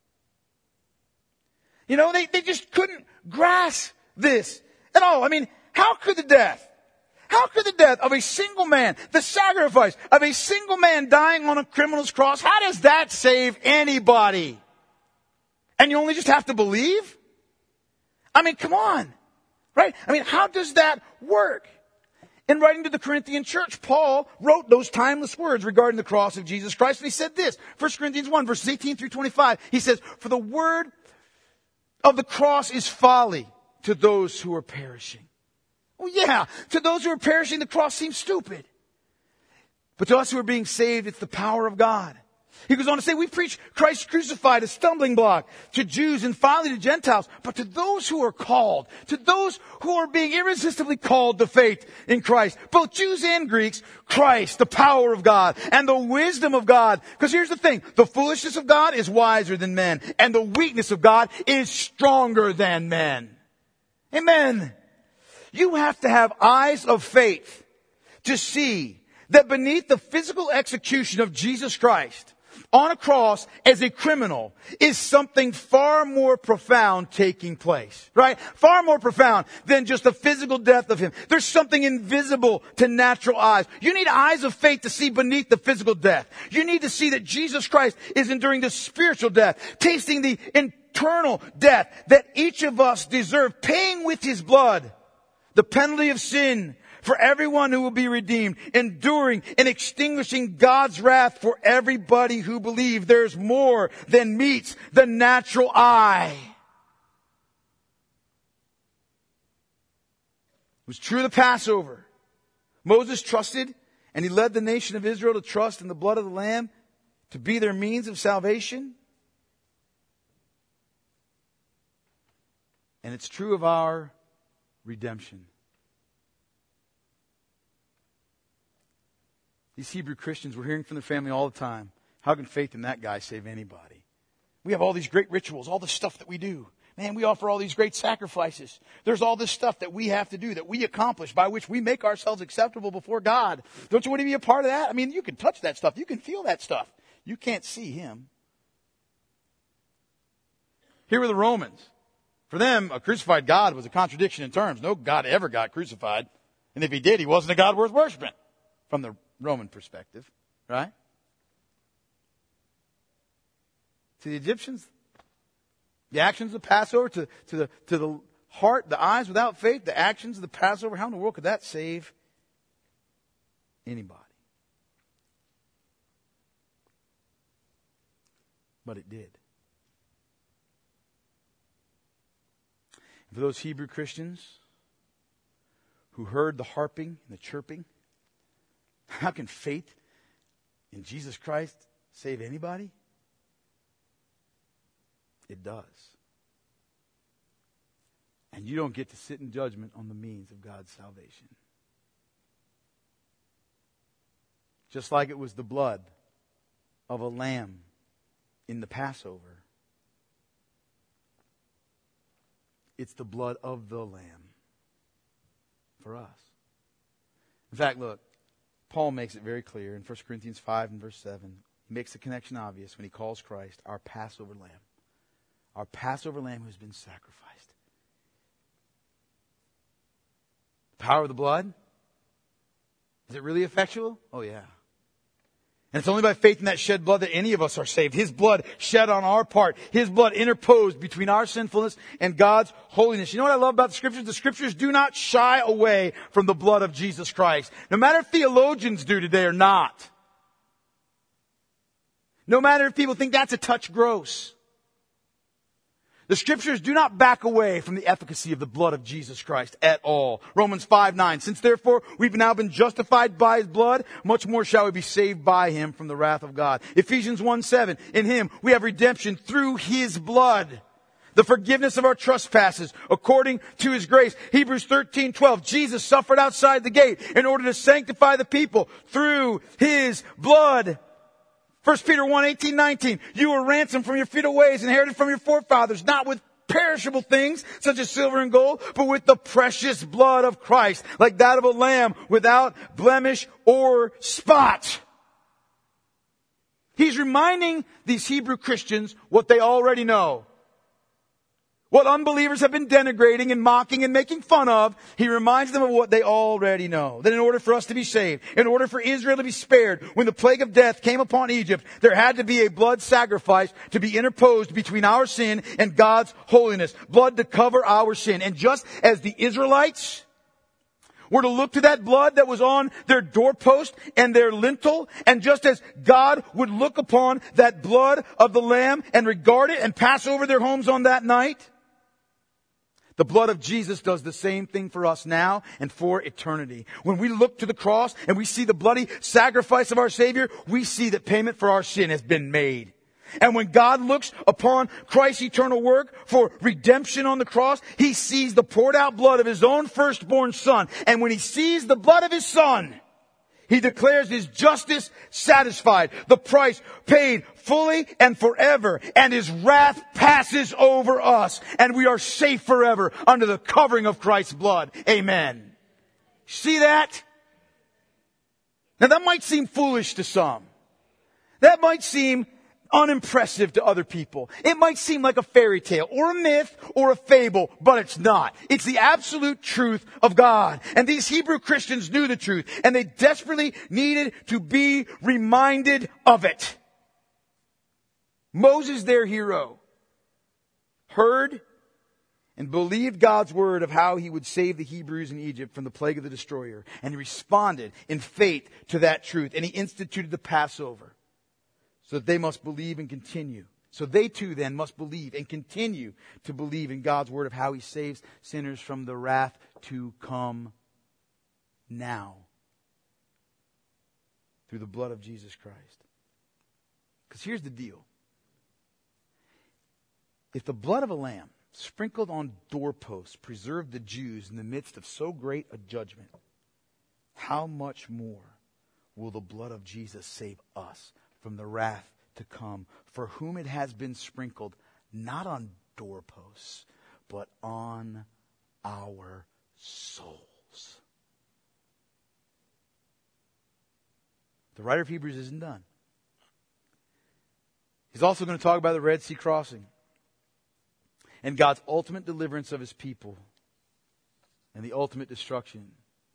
You know, they just couldn't grasp this at all. I mean, how could the death of a single man, the sacrifice of a single man dying on a criminal's cross, how does that save anybody? And you only just have to believe? I mean, come on. Right? I mean, how does that work? In writing to the Corinthian church, Paul wrote those timeless words regarding the cross of Jesus Christ. And he said this, 1 Corinthians 1, verses 18 through 25. He says, "For the word of the cross is folly to those who are perishing." Well, yeah, to those who are perishing, the cross seems stupid. But to us who are being saved, it's the power of God. He goes on to say, we preach Christ crucified, a stumbling block to Jews and finally to Gentiles. But to those who are called, to those who are being irresistibly called to faith in Christ, both Jews and Greeks, Christ, the power of God and the wisdom of God. Because here's the thing, the foolishness of God is wiser than men, and the weakness of God is stronger than men. Amen. You have to have eyes of faith to see that beneath the physical execution of Jesus Christ on a cross as a criminal is something far more profound taking place, right? Far more profound than just the physical death of him. There's something invisible to natural eyes. You need eyes of faith to see beneath the physical death. You need to see that Jesus Christ is enduring the spiritual death, tasting the eternal death that each of us deserve, paying with his blood the penalty of sin for everyone who will be redeemed, enduring and extinguishing God's wrath for everybody who believes. There's more than meets the natural eye. It was true of the Passover. Moses trusted, and he led the nation of Israel to trust in the blood of the Lamb to be their means of salvation. And it's true of our redemption. These Hebrew Christians, we're hearing from their family all the time. How can faith in that guy save anybody? We have all these great rituals, all the stuff that we do. Man, we offer all these great sacrifices. There's all this stuff that we have to do, that we accomplish, by which we make ourselves acceptable before God. Don't you want to be a part of that? I mean, you can touch that stuff. You can feel that stuff. You can't see him. Here were the Romans. For them, a crucified God was a contradiction in terms. No God ever got crucified. And if he did, he wasn't a God worth worshiping from the Roman perspective, right? To the Egyptians, the actions of the Passover, to the heart, the eyes without faith, the actions of the Passover, how in the world could that save anybody? But it did. And for those Hebrew Christians who heard the harping and the chirping, how can faith in Jesus Christ save anybody? It does. And you don't get to sit in judgment on the means of God's salvation. Just like it was the blood of a lamb in the Passover, it's the blood of the Lamb for us. In fact, look, Paul makes it very clear in 1 Corinthians 5 and verse 7. He makes the connection obvious when he calls Christ our Passover lamb. Our Passover lamb who has been sacrificed. The power of the blood? Is it really effectual? Oh yeah. And it's only by faith in that shed blood that any of us are saved. His blood shed on our part. His blood interposed between our sinfulness and God's holiness. You know what I love about the Scriptures? The Scriptures do not shy away from the blood of Jesus Christ. No matter if theologians do today or not. No matter if people think that's a touch gross. The Scriptures do not back away from the efficacy of the blood of Jesus Christ at all. Romans 5:9. Since therefore we've now been justified by His blood, much more shall we be saved by Him from the wrath of God. Ephesians 1:7. In Him we have redemption through His blood, the forgiveness of our trespasses according to His grace. Hebrews 13:12. Jesus suffered outside the gate in order to sanctify the people through His blood. 1 Peter 1:18, 19. You were ransomed from your futile ways, inherited from your forefathers, not with perishable things such as silver and gold, but with the precious blood of Christ, like that of a lamb without blemish or spot. He's reminding these Hebrew Christians what they already know. What unbelievers have been denigrating and mocking and making fun of, he reminds them of what they already know. That in order for us to be saved, in order for Israel to be spared, when the plague of death came upon Egypt, there had to be a blood sacrifice to be interposed between our sin and God's holiness. Blood to cover our sin. And just as the Israelites were to look to that blood that was on their doorpost and their lintel, and just as God would look upon that blood of the Lamb and regard it and pass over their homes on that night, The blood of Jesus does the same thing for us now and for eternity. When we look to the cross and we see the bloody sacrifice of our Savior, we see that payment for our sin has been made. And when God looks upon Christ's eternal work for redemption on the cross, He sees the poured out blood of His own firstborn Son. And when He sees the blood of His Son, He declares His justice satisfied, the price paid fully and forever, and His wrath passes over us, and we are safe forever under the covering of Christ's blood. Amen. See that? Now that might seem foolish to some. That might seem unimpressive to other people. It might seem like a fairy tale or a myth or a fable, but it's not. It's the absolute truth of God. And these Hebrew Christians knew the truth, and they desperately needed to be reminded of it. Moses, their hero, heard and believed God's word of how He would save the Hebrews in Egypt from the plague of the destroyer. And he responded in faith to that truth. And he instituted the Passover, so that they must believe and continue. So they too then must believe and continue to believe in God's word of how He saves sinners from the wrath to come now through the blood of Jesus Christ. Because here's the deal. If the blood of a lamb sprinkled on doorposts preserved the Jews in the midst of so great a judgment, how much more will the blood of Jesus save us from the wrath to come, for whom it has been sprinkled, not on doorposts, but on our souls. The writer of Hebrews isn't done. He's also going to talk about the Red Sea crossing and God's ultimate deliverance of His people and the ultimate destruction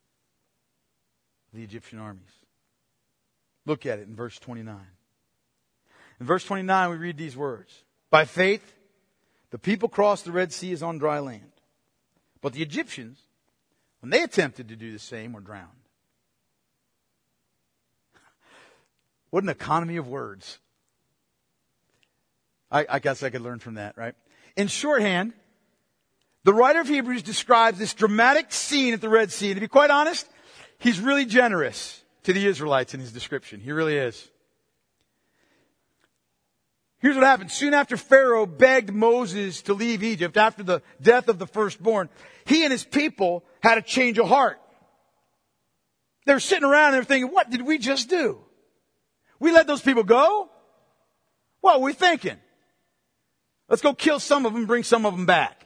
of the Egyptian armies. Look at it in verse 29. In verse 29, we read these words. By faith, the people crossed the Red Sea as on dry land. But the Egyptians, when they attempted to do the same, were drowned. What an economy of words. I guess I could learn from that, right? In shorthand, the writer of Hebrews describes this dramatic scene at the Red Sea. And to be quite honest, he's really generous to the Israelites in his description. He really is. Here's what happened. Soon after Pharaoh begged Moses to leave Egypt, after the death of the firstborn, he and his people had a change of heart. They were sitting around and they were thinking, what did we just do? We let those people go? What were we thinking? Let's go kill some of them, bring some of them back.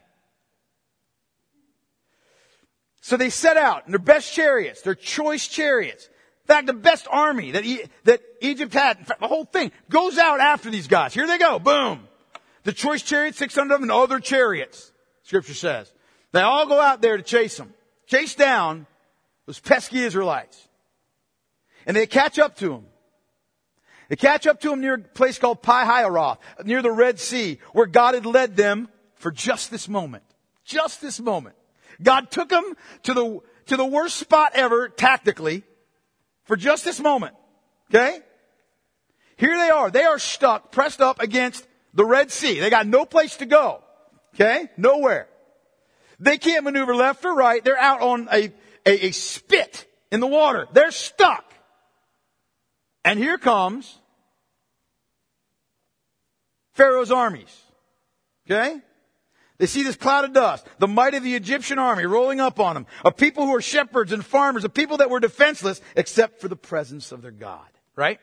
So they set out in their best chariots, their choice chariots. In fact, the best army that Egypt had, in fact, the whole thing, goes out after these guys. Here they go. Boom. The choice chariots, 600 of them, and other chariots, Scripture says. They all go out there to chase them. Chase down those pesky Israelites. And they catch up to them. They catch up to them near a place called Pi-Hahiroth, near the Red Sea, where God had led them for just this moment. Just this moment. God took them to the worst spot ever, tactically, for just this moment. Okay? Here they are. They are stuck, pressed up against the Red Sea. They got no place to go. Okay? Nowhere. They can't maneuver left or right. They're out on a spit in the water. They're stuck. And here comes Pharaoh's armies. Okay? They see this cloud of dust, the might of the Egyptian army rolling up on them, of people who are shepherds and farmers, of people that were defenseless except for the presence of their God. Right?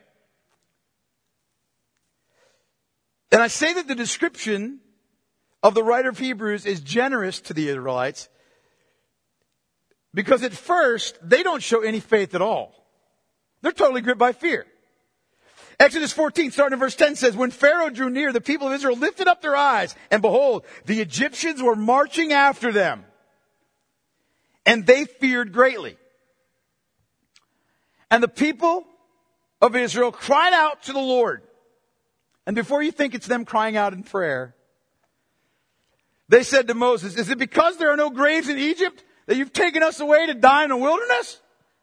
And I say that the description of the writer of Hebrews is generous to the Israelites because at first they don't show any faith at all. They're totally gripped by fear. Exodus 14, starting in verse 10 says, when Pharaoh drew near, the people of Israel lifted up their eyes, and behold, the Egyptians were marching after them. And they feared greatly. And the people of Israel cried out to the Lord. And before you think it's them crying out in prayer, they said to Moses, is it because there are no graves in Egypt that you've taken us away to die in the wilderness?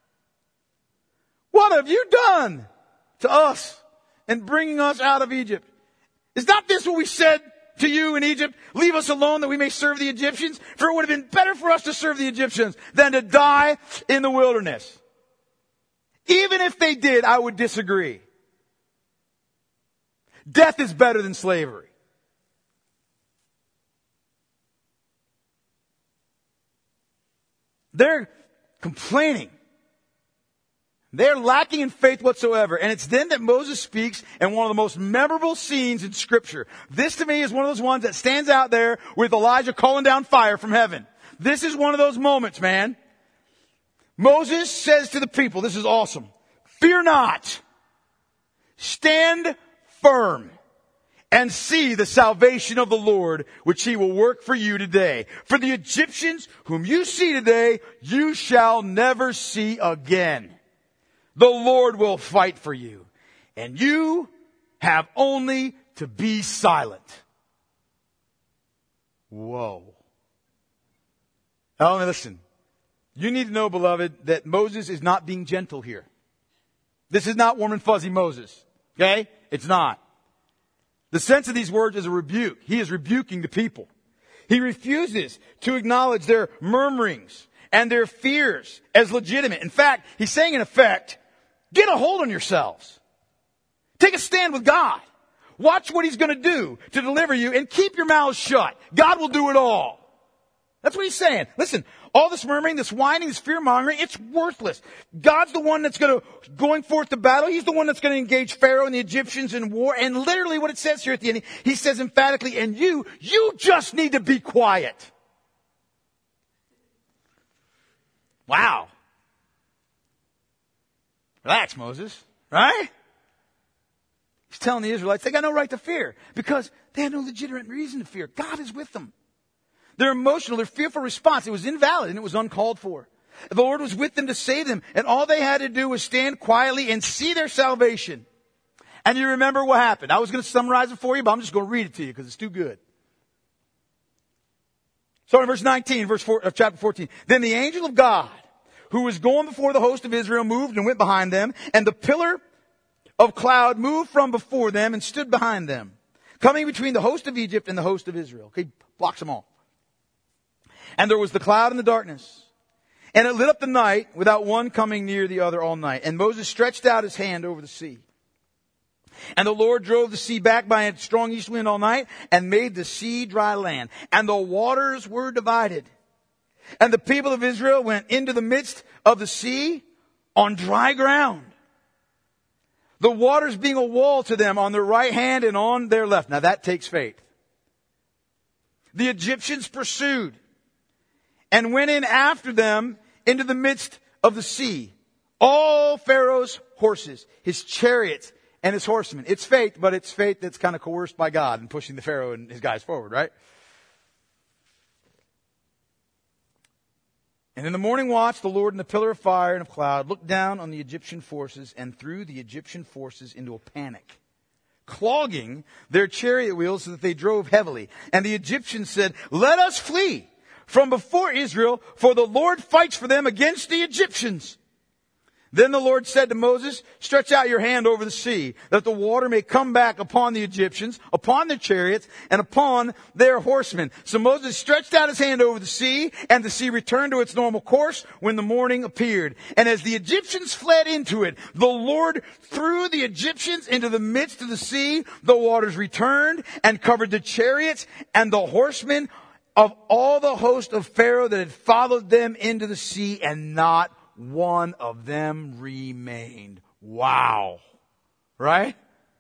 What have you done to us in bringing us out of Egypt? Is not this what we said to you in Egypt, leave us alone that we may serve the Egyptians? For it would have been better for us to serve the Egyptians than to die in the wilderness. Even if they did, I would disagree. Death is better than slavery. They're complaining. They're lacking in faith whatsoever. And it's then that Moses speaks in one of the most memorable scenes in Scripture. This to me is one of those ones that stands out there with Elijah calling down fire from heaven. This is one of those moments, man. Moses says to the people, this is awesome. Fear not. Stand firm and see the salvation of the Lord, which he will work for you today. For the Egyptians whom you see today, you shall never see again. The Lord will fight for you, and you have only to be silent. Whoa. Now, listen. You need to know, beloved, that Moses is not being gentle here. This is not warm and fuzzy Moses. Okay? It's not. The sense of these words is a rebuke. He is rebuking the people. He refuses to acknowledge their murmurings and their fears as legitimate. In fact, he's saying in effect, get a hold on yourselves. Take a stand with God. Watch what he's going to do to deliver you and keep your mouths shut. God will do it all. That's what he's saying. Listen, all this murmuring, this whining, this fear-mongering, it's worthless. God's the one that's going forth to battle. He's the one that's going to engage Pharaoh and the Egyptians in war. And literally what it says here at the end, he says emphatically, and you just need to be quiet. Wow. Relax, Moses. Right? He's telling the Israelites they got no right to fear because they had no legitimate reason to fear. God is with them. Their emotional, their fearful response, it was invalid and it was uncalled for. The Lord was with them to save them, and all they had to do was stand quietly and see their salvation. And you remember what happened. I was going to summarize it for you, but I'm just going to read it to you because it's too good. So in verse 19, of chapter 14, then the angel of God, who was going before the host of Israel, moved and went behind them, and the pillar of cloud moved from before them and stood behind them, coming between the host of Egypt and the host of Israel. Okay, blocks them all. And there was the cloud and the darkness, and it lit up the night without one coming near the other all night. And Moses stretched out his hand over the sea. And the Lord drove the sea back by a strong east wind all night and made the sea dry land. And the waters were divided. And the people of Israel went into the midst of the sea on dry ground, the waters being a wall to them on their right hand and on their left. Now that takes faith. The Egyptians pursued and went in after them into the midst of the sea. All Pharaoh's horses, his chariots, and his horsemen. It's faith, but it's faith that's kind of coerced by God and pushing the Pharaoh and his guys forward, right? And in the morning watch, the Lord in the pillar of fire and of cloud looked down on the Egyptian forces and threw the Egyptian forces into a panic, clogging their chariot wheels so that they drove heavily. And the Egyptians said, let us flee from before Israel, for the Lord fights for them against the Egyptians. Then the Lord said to Moses, stretch out your hand over the sea, that the water may come back upon the Egyptians, upon their chariots, and upon their horsemen. So Moses stretched out his hand over the sea, and the sea returned to its normal course when the morning appeared. And as the Egyptians fled into it, the Lord threw the Egyptians into the midst of the sea. The waters returned and covered the chariots and the horsemen of all the host of Pharaoh that had followed them into the sea, and not one of them remained. Wow. Right?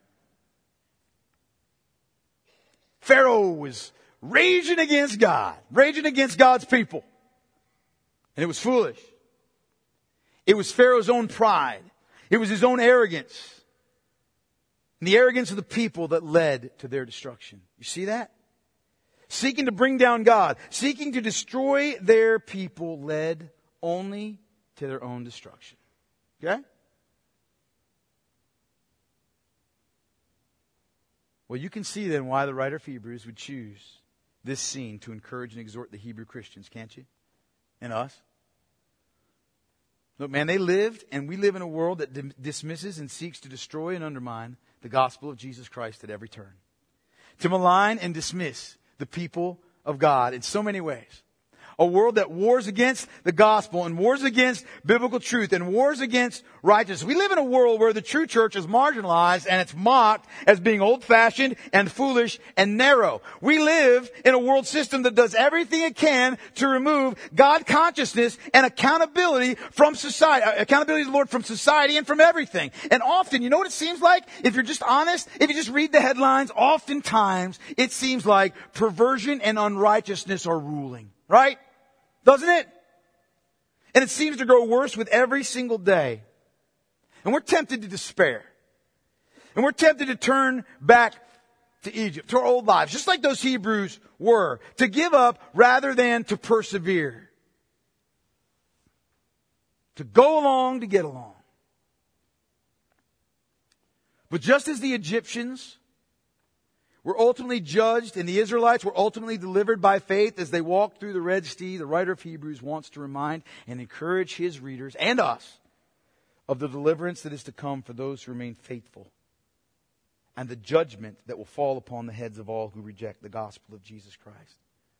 Pharaoh was raging against God, raging against God's people. And it was foolish. It was Pharaoh's own pride. It was his own arrogance. And the arrogance of the people that led to their destruction. You see that? Seeking to bring down God, seeking to destroy their people, led only to their own destruction. Okay? Well, you can see then why the writer of Hebrews would choose this scene to encourage and exhort the Hebrew Christians, can't you? And us. Look, man, they lived, and we live in a world that dismisses and seeks to destroy and undermine the gospel of Jesus Christ at every turn. to malign and dismiss the people of God in so many ways. A world that wars against the gospel and wars against biblical truth and wars against righteousness. We live in a world where the true church is marginalized and it's mocked as being old-fashioned and foolish and narrow. We live in a world system that does everything it can to remove God consciousness and accountability from society, accountability to the Lord from society and from everything. And often, you know what it seems like? If you're just honest, if you just read the headlines, oftentimes it seems like perversion and unrighteousness are ruling. Right? Doesn't it? And it seems to grow worse with every single day. And we're tempted to despair. And we're tempted to turn back to Egypt, to our old lives, just like those Hebrews were, to give up rather than to persevere. To go along to get along. But just as the Egyptians were ultimately judged and the Israelites were ultimately delivered by faith as they walked through the Red Sea, the writer of Hebrews wants to remind and encourage his readers and us of the deliverance that is to come for those who remain faithful and the judgment that will fall upon the heads of all who reject the gospel of Jesus Christ.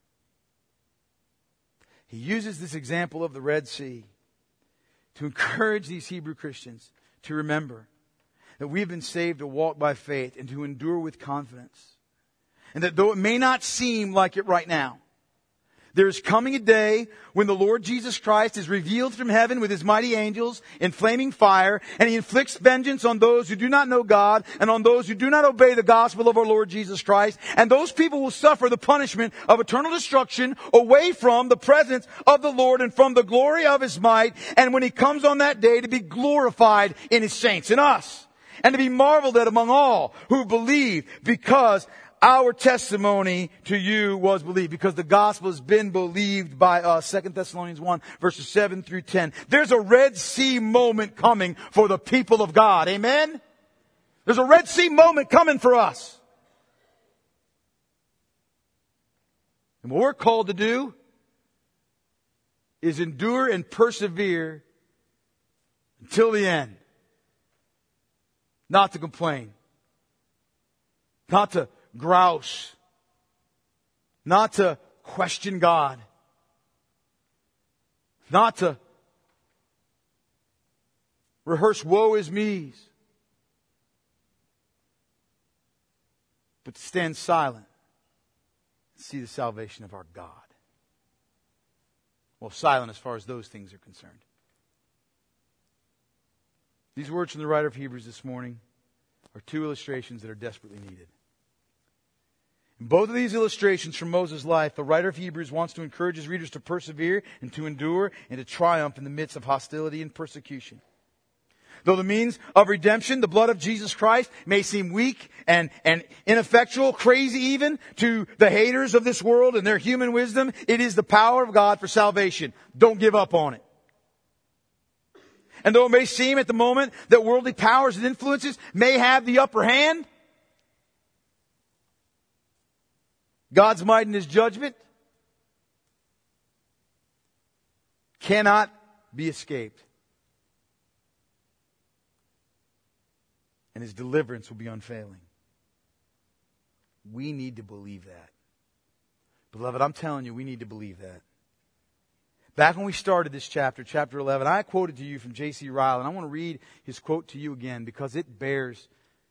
He uses this example of the Red Sea to encourage these Hebrew Christians to remember that we have been saved to walk by faith and to endure with confidence. And that though it may not seem like it right now, there is coming a day when the Lord Jesus Christ is revealed from heaven with His mighty angels in flaming fire, and He inflicts vengeance on those who do not know God and on those who do not obey the gospel of our Lord Jesus Christ. And those people will suffer the punishment of eternal destruction away from the presence of the Lord and from the glory of His might. And when He comes on that day to be glorified in His saints, in us, and to be marveled at among all who believe, because our testimony to you was believed, because the gospel has been believed by us. 2 Thessalonians 1 verses 7 through 10. There's a Red Sea moment coming for the people of God. Amen? There's a Red Sea moment coming for us. And what we're called to do is endure and persevere until the end. Not to complain. Not to grouse. Not to question God. Not to rehearse woe is me's. But to stand silent and see the salvation of our God. Well, silent as far as those things are concerned. These words from the writer of Hebrews this morning are two illustrations that are desperately needed. In both of these illustrations from Moses' life, the writer of Hebrews wants to encourage his readers to persevere and to endure and to triumph in the midst of hostility and persecution. Though the means of redemption, the blood of Jesus Christ, may seem weak and ineffectual, crazy even, to the haters of this world and their human wisdom, it is the power of God for salvation. Don't give up on it. And though it may seem at the moment that worldly powers and influences may have the upper hand, God's might and His judgment cannot be escaped. And His deliverance will be unfailing. We need to believe that. Beloved, I'm telling you, we need to believe that. Back when we started this chapter 11, I quoted to you from J.C. Ryle, and I want to read his quote to you again because it bears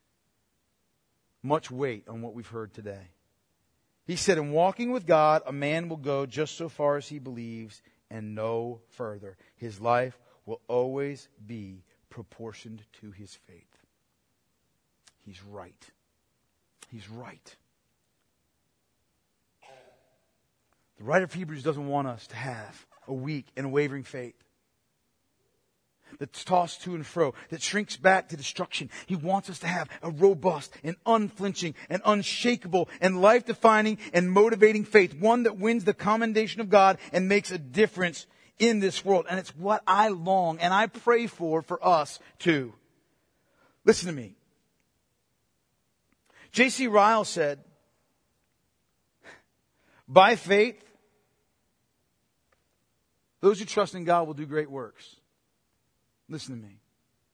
much weight on what we've heard today. He said, "In walking with God, a man will go just so far as he believes and no further. His life will always be proportioned to his faith." He's right. He's right. The writer of Hebrews doesn't want us to have a weak and wavering faith that's tossed to and fro, that shrinks back to destruction. He wants us to have a robust and unflinching and unshakable and life-defining and motivating faith, one that wins the commendation of God and makes a difference in this world. And it's what I long and I pray for us too. Listen to me. J.C. Ryle said, "By faith, those who trust in God will do great works." Listen to me.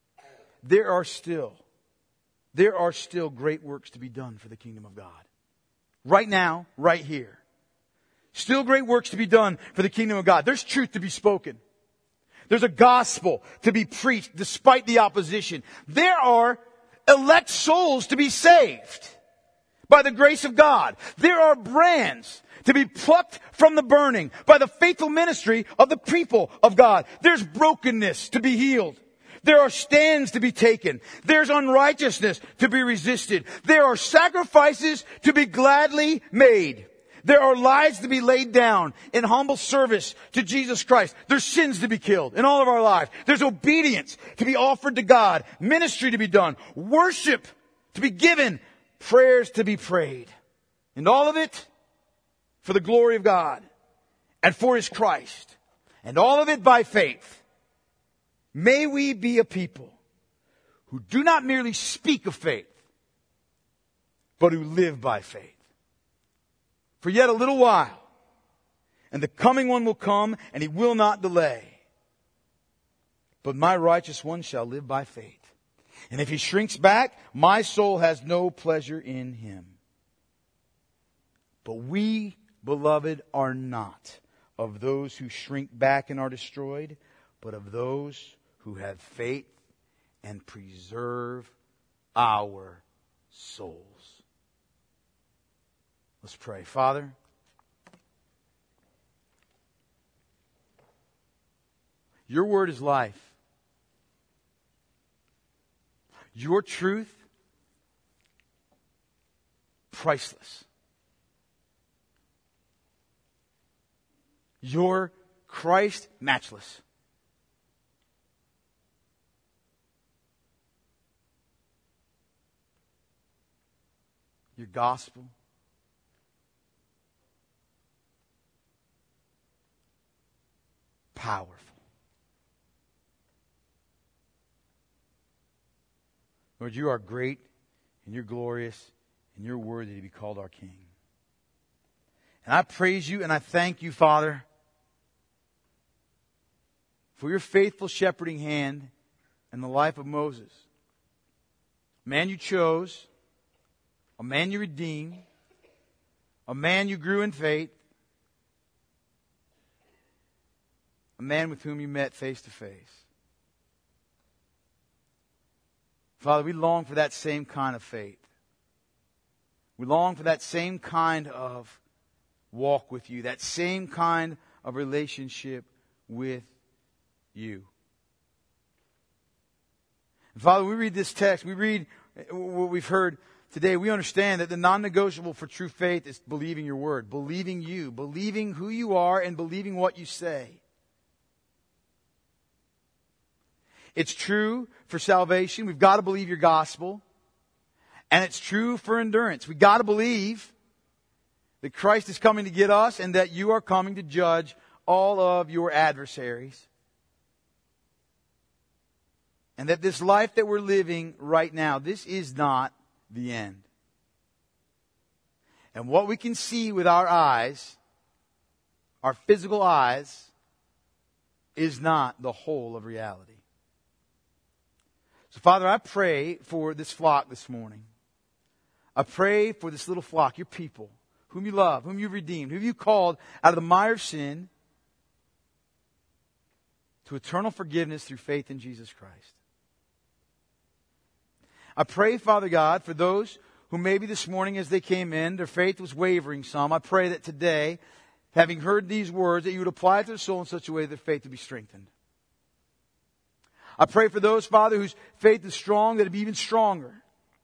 There are still great works to be done for the kingdom of God. Right now, right here. Still great works to be done for the kingdom of God. There's truth to be spoken. There's a gospel to be preached despite the opposition. There are elect souls to be saved by the grace of God. There are brands to be plucked from the burning by the faithful ministry of the people of God. There's brokenness to be healed. There are stands to be taken. There's unrighteousness to be resisted. There are sacrifices to be gladly made. There are lives to be laid down in humble service to Jesus Christ. There's sins to be killed in all of our lives. There's obedience to be offered to God, ministry to be done, worship to be given, prayers to be prayed. And all of it for the glory of God and for His Christ. And all of it by faith. May we be a people who do not merely speak of faith, but who live by faith. For yet a little while, and the coming one will come, and He will not delay. But my righteous one shall live by faith. And if he shrinks back, my soul has no pleasure in him. But we, beloved, are not of those who shrink back and are destroyed, but of those who have faith and preserve our souls. Let's pray. Father, your word is life. Your truth, priceless. Your Christ, matchless. Your gospel, powerful. Lord, you are great and you're glorious and you're worthy to be called our King. And I praise you and I thank you, Father, for your faithful shepherding hand in the life of Moses. A man you chose, a man you redeemed, a man you grew in faith, a man with whom you met face to face. Father, we long for that same kind of faith. We long for that same kind of walk with you, that same kind of relationship with you. And Father, we read this text, we read what we've heard today, we understand that the non-negotiable for true faith is believing your word, believing you, believing who you are, and believing what you say. It's true for salvation. We've got to believe your gospel. And it's true for endurance. We've got to believe that Christ is coming to get us and that you are coming to judge all of your adversaries. And that this life that we're living right now, this is not the end. And what we can see with our eyes, our physical eyes, is not the whole of reality. So, Father, I pray for this flock this morning. I pray for this little flock, your people, whom you love, whom you've redeemed, whom you called out of the mire of sin to eternal forgiveness through faith in Jesus Christ. I pray, Father God, for those who maybe this morning as they came in, their faith was wavering some. I pray that today, having heard these words, that you would apply it to their soul in such a way that their faith would be strengthened. I pray for those, Father, whose faith is strong, that it be even stronger.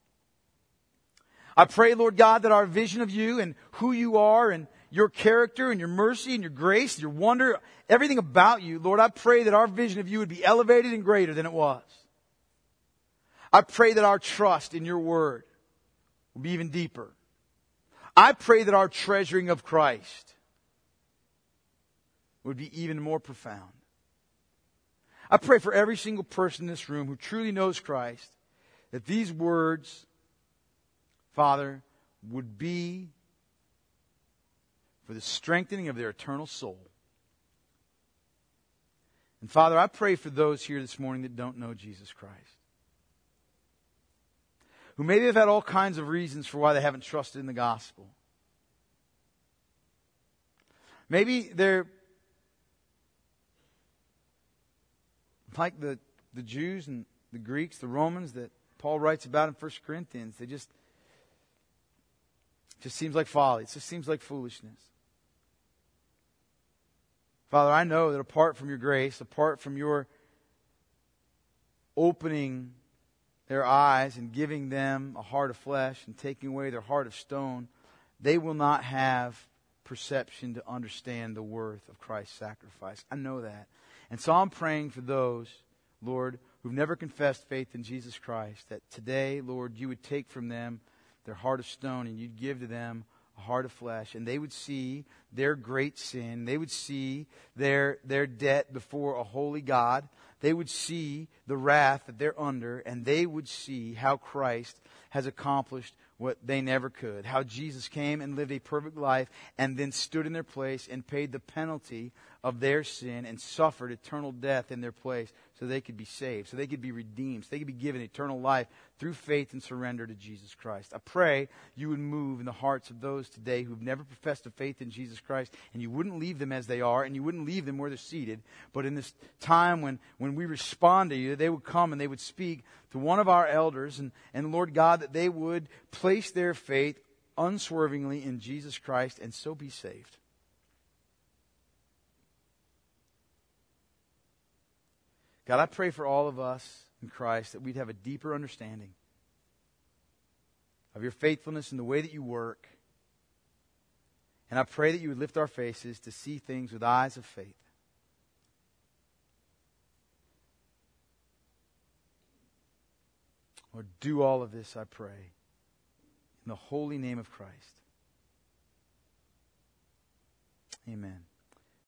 I pray, Lord God, that our vision of you and who you are and your character and your mercy and your grace, your wonder, everything about you, Lord, I pray that our vision of you would be elevated and greater than it was. I pray that our trust in your word will be even deeper. I pray that our treasuring of Christ would be even more profound. I pray for every single person in this room who truly knows Christ, that these words, Father, would be for the strengthening of their eternal soul. And Father, I pray for those here this morning that don't know Jesus Christ, who maybe have had all kinds of reasons for why they haven't trusted in the gospel. Maybe they're like the Jews and the Greeks, the Romans that Paul writes about in 1 Corinthians. They just seems like folly. It just seems like foolishness. Father, I know that apart from your grace, apart from your opening their eyes and giving them a heart of flesh and taking away their heart of stone, they will not have perception to understand the worth of Christ's sacrifice. I know that. And so I'm praying for those, Lord, who've never confessed faith in Jesus Christ, that today, Lord, you would take from them their heart of stone and you'd give to them a heart of flesh, and they would see their great sin. They would see their debt before a holy God. They would see the wrath that they're under, and they would see how Christ has accomplished what they never could. How Jesus came and lived a perfect life and then stood in their place and paid the penalty of their sin and suffered eternal death in their place so they could be saved, so they could be redeemed, so they could be given eternal life through faith and surrender to Jesus Christ. I pray you would move in the hearts of those today who've never professed a faith in Jesus Christ, and you wouldn't leave them as they are, and you wouldn't leave them where they're seated, but in this time when we respond to you, they would come and they would speak to one of our elders, and Lord God, that they would place their faith unswervingly in Jesus Christ and so be saved. God, I pray for all of us in Christ that we'd have a deeper understanding of your faithfulness and the way that you work. And I pray that you would lift our faces to see things with eyes of faith. Lord, do all of this, I pray, in the holy name of Christ. Amen.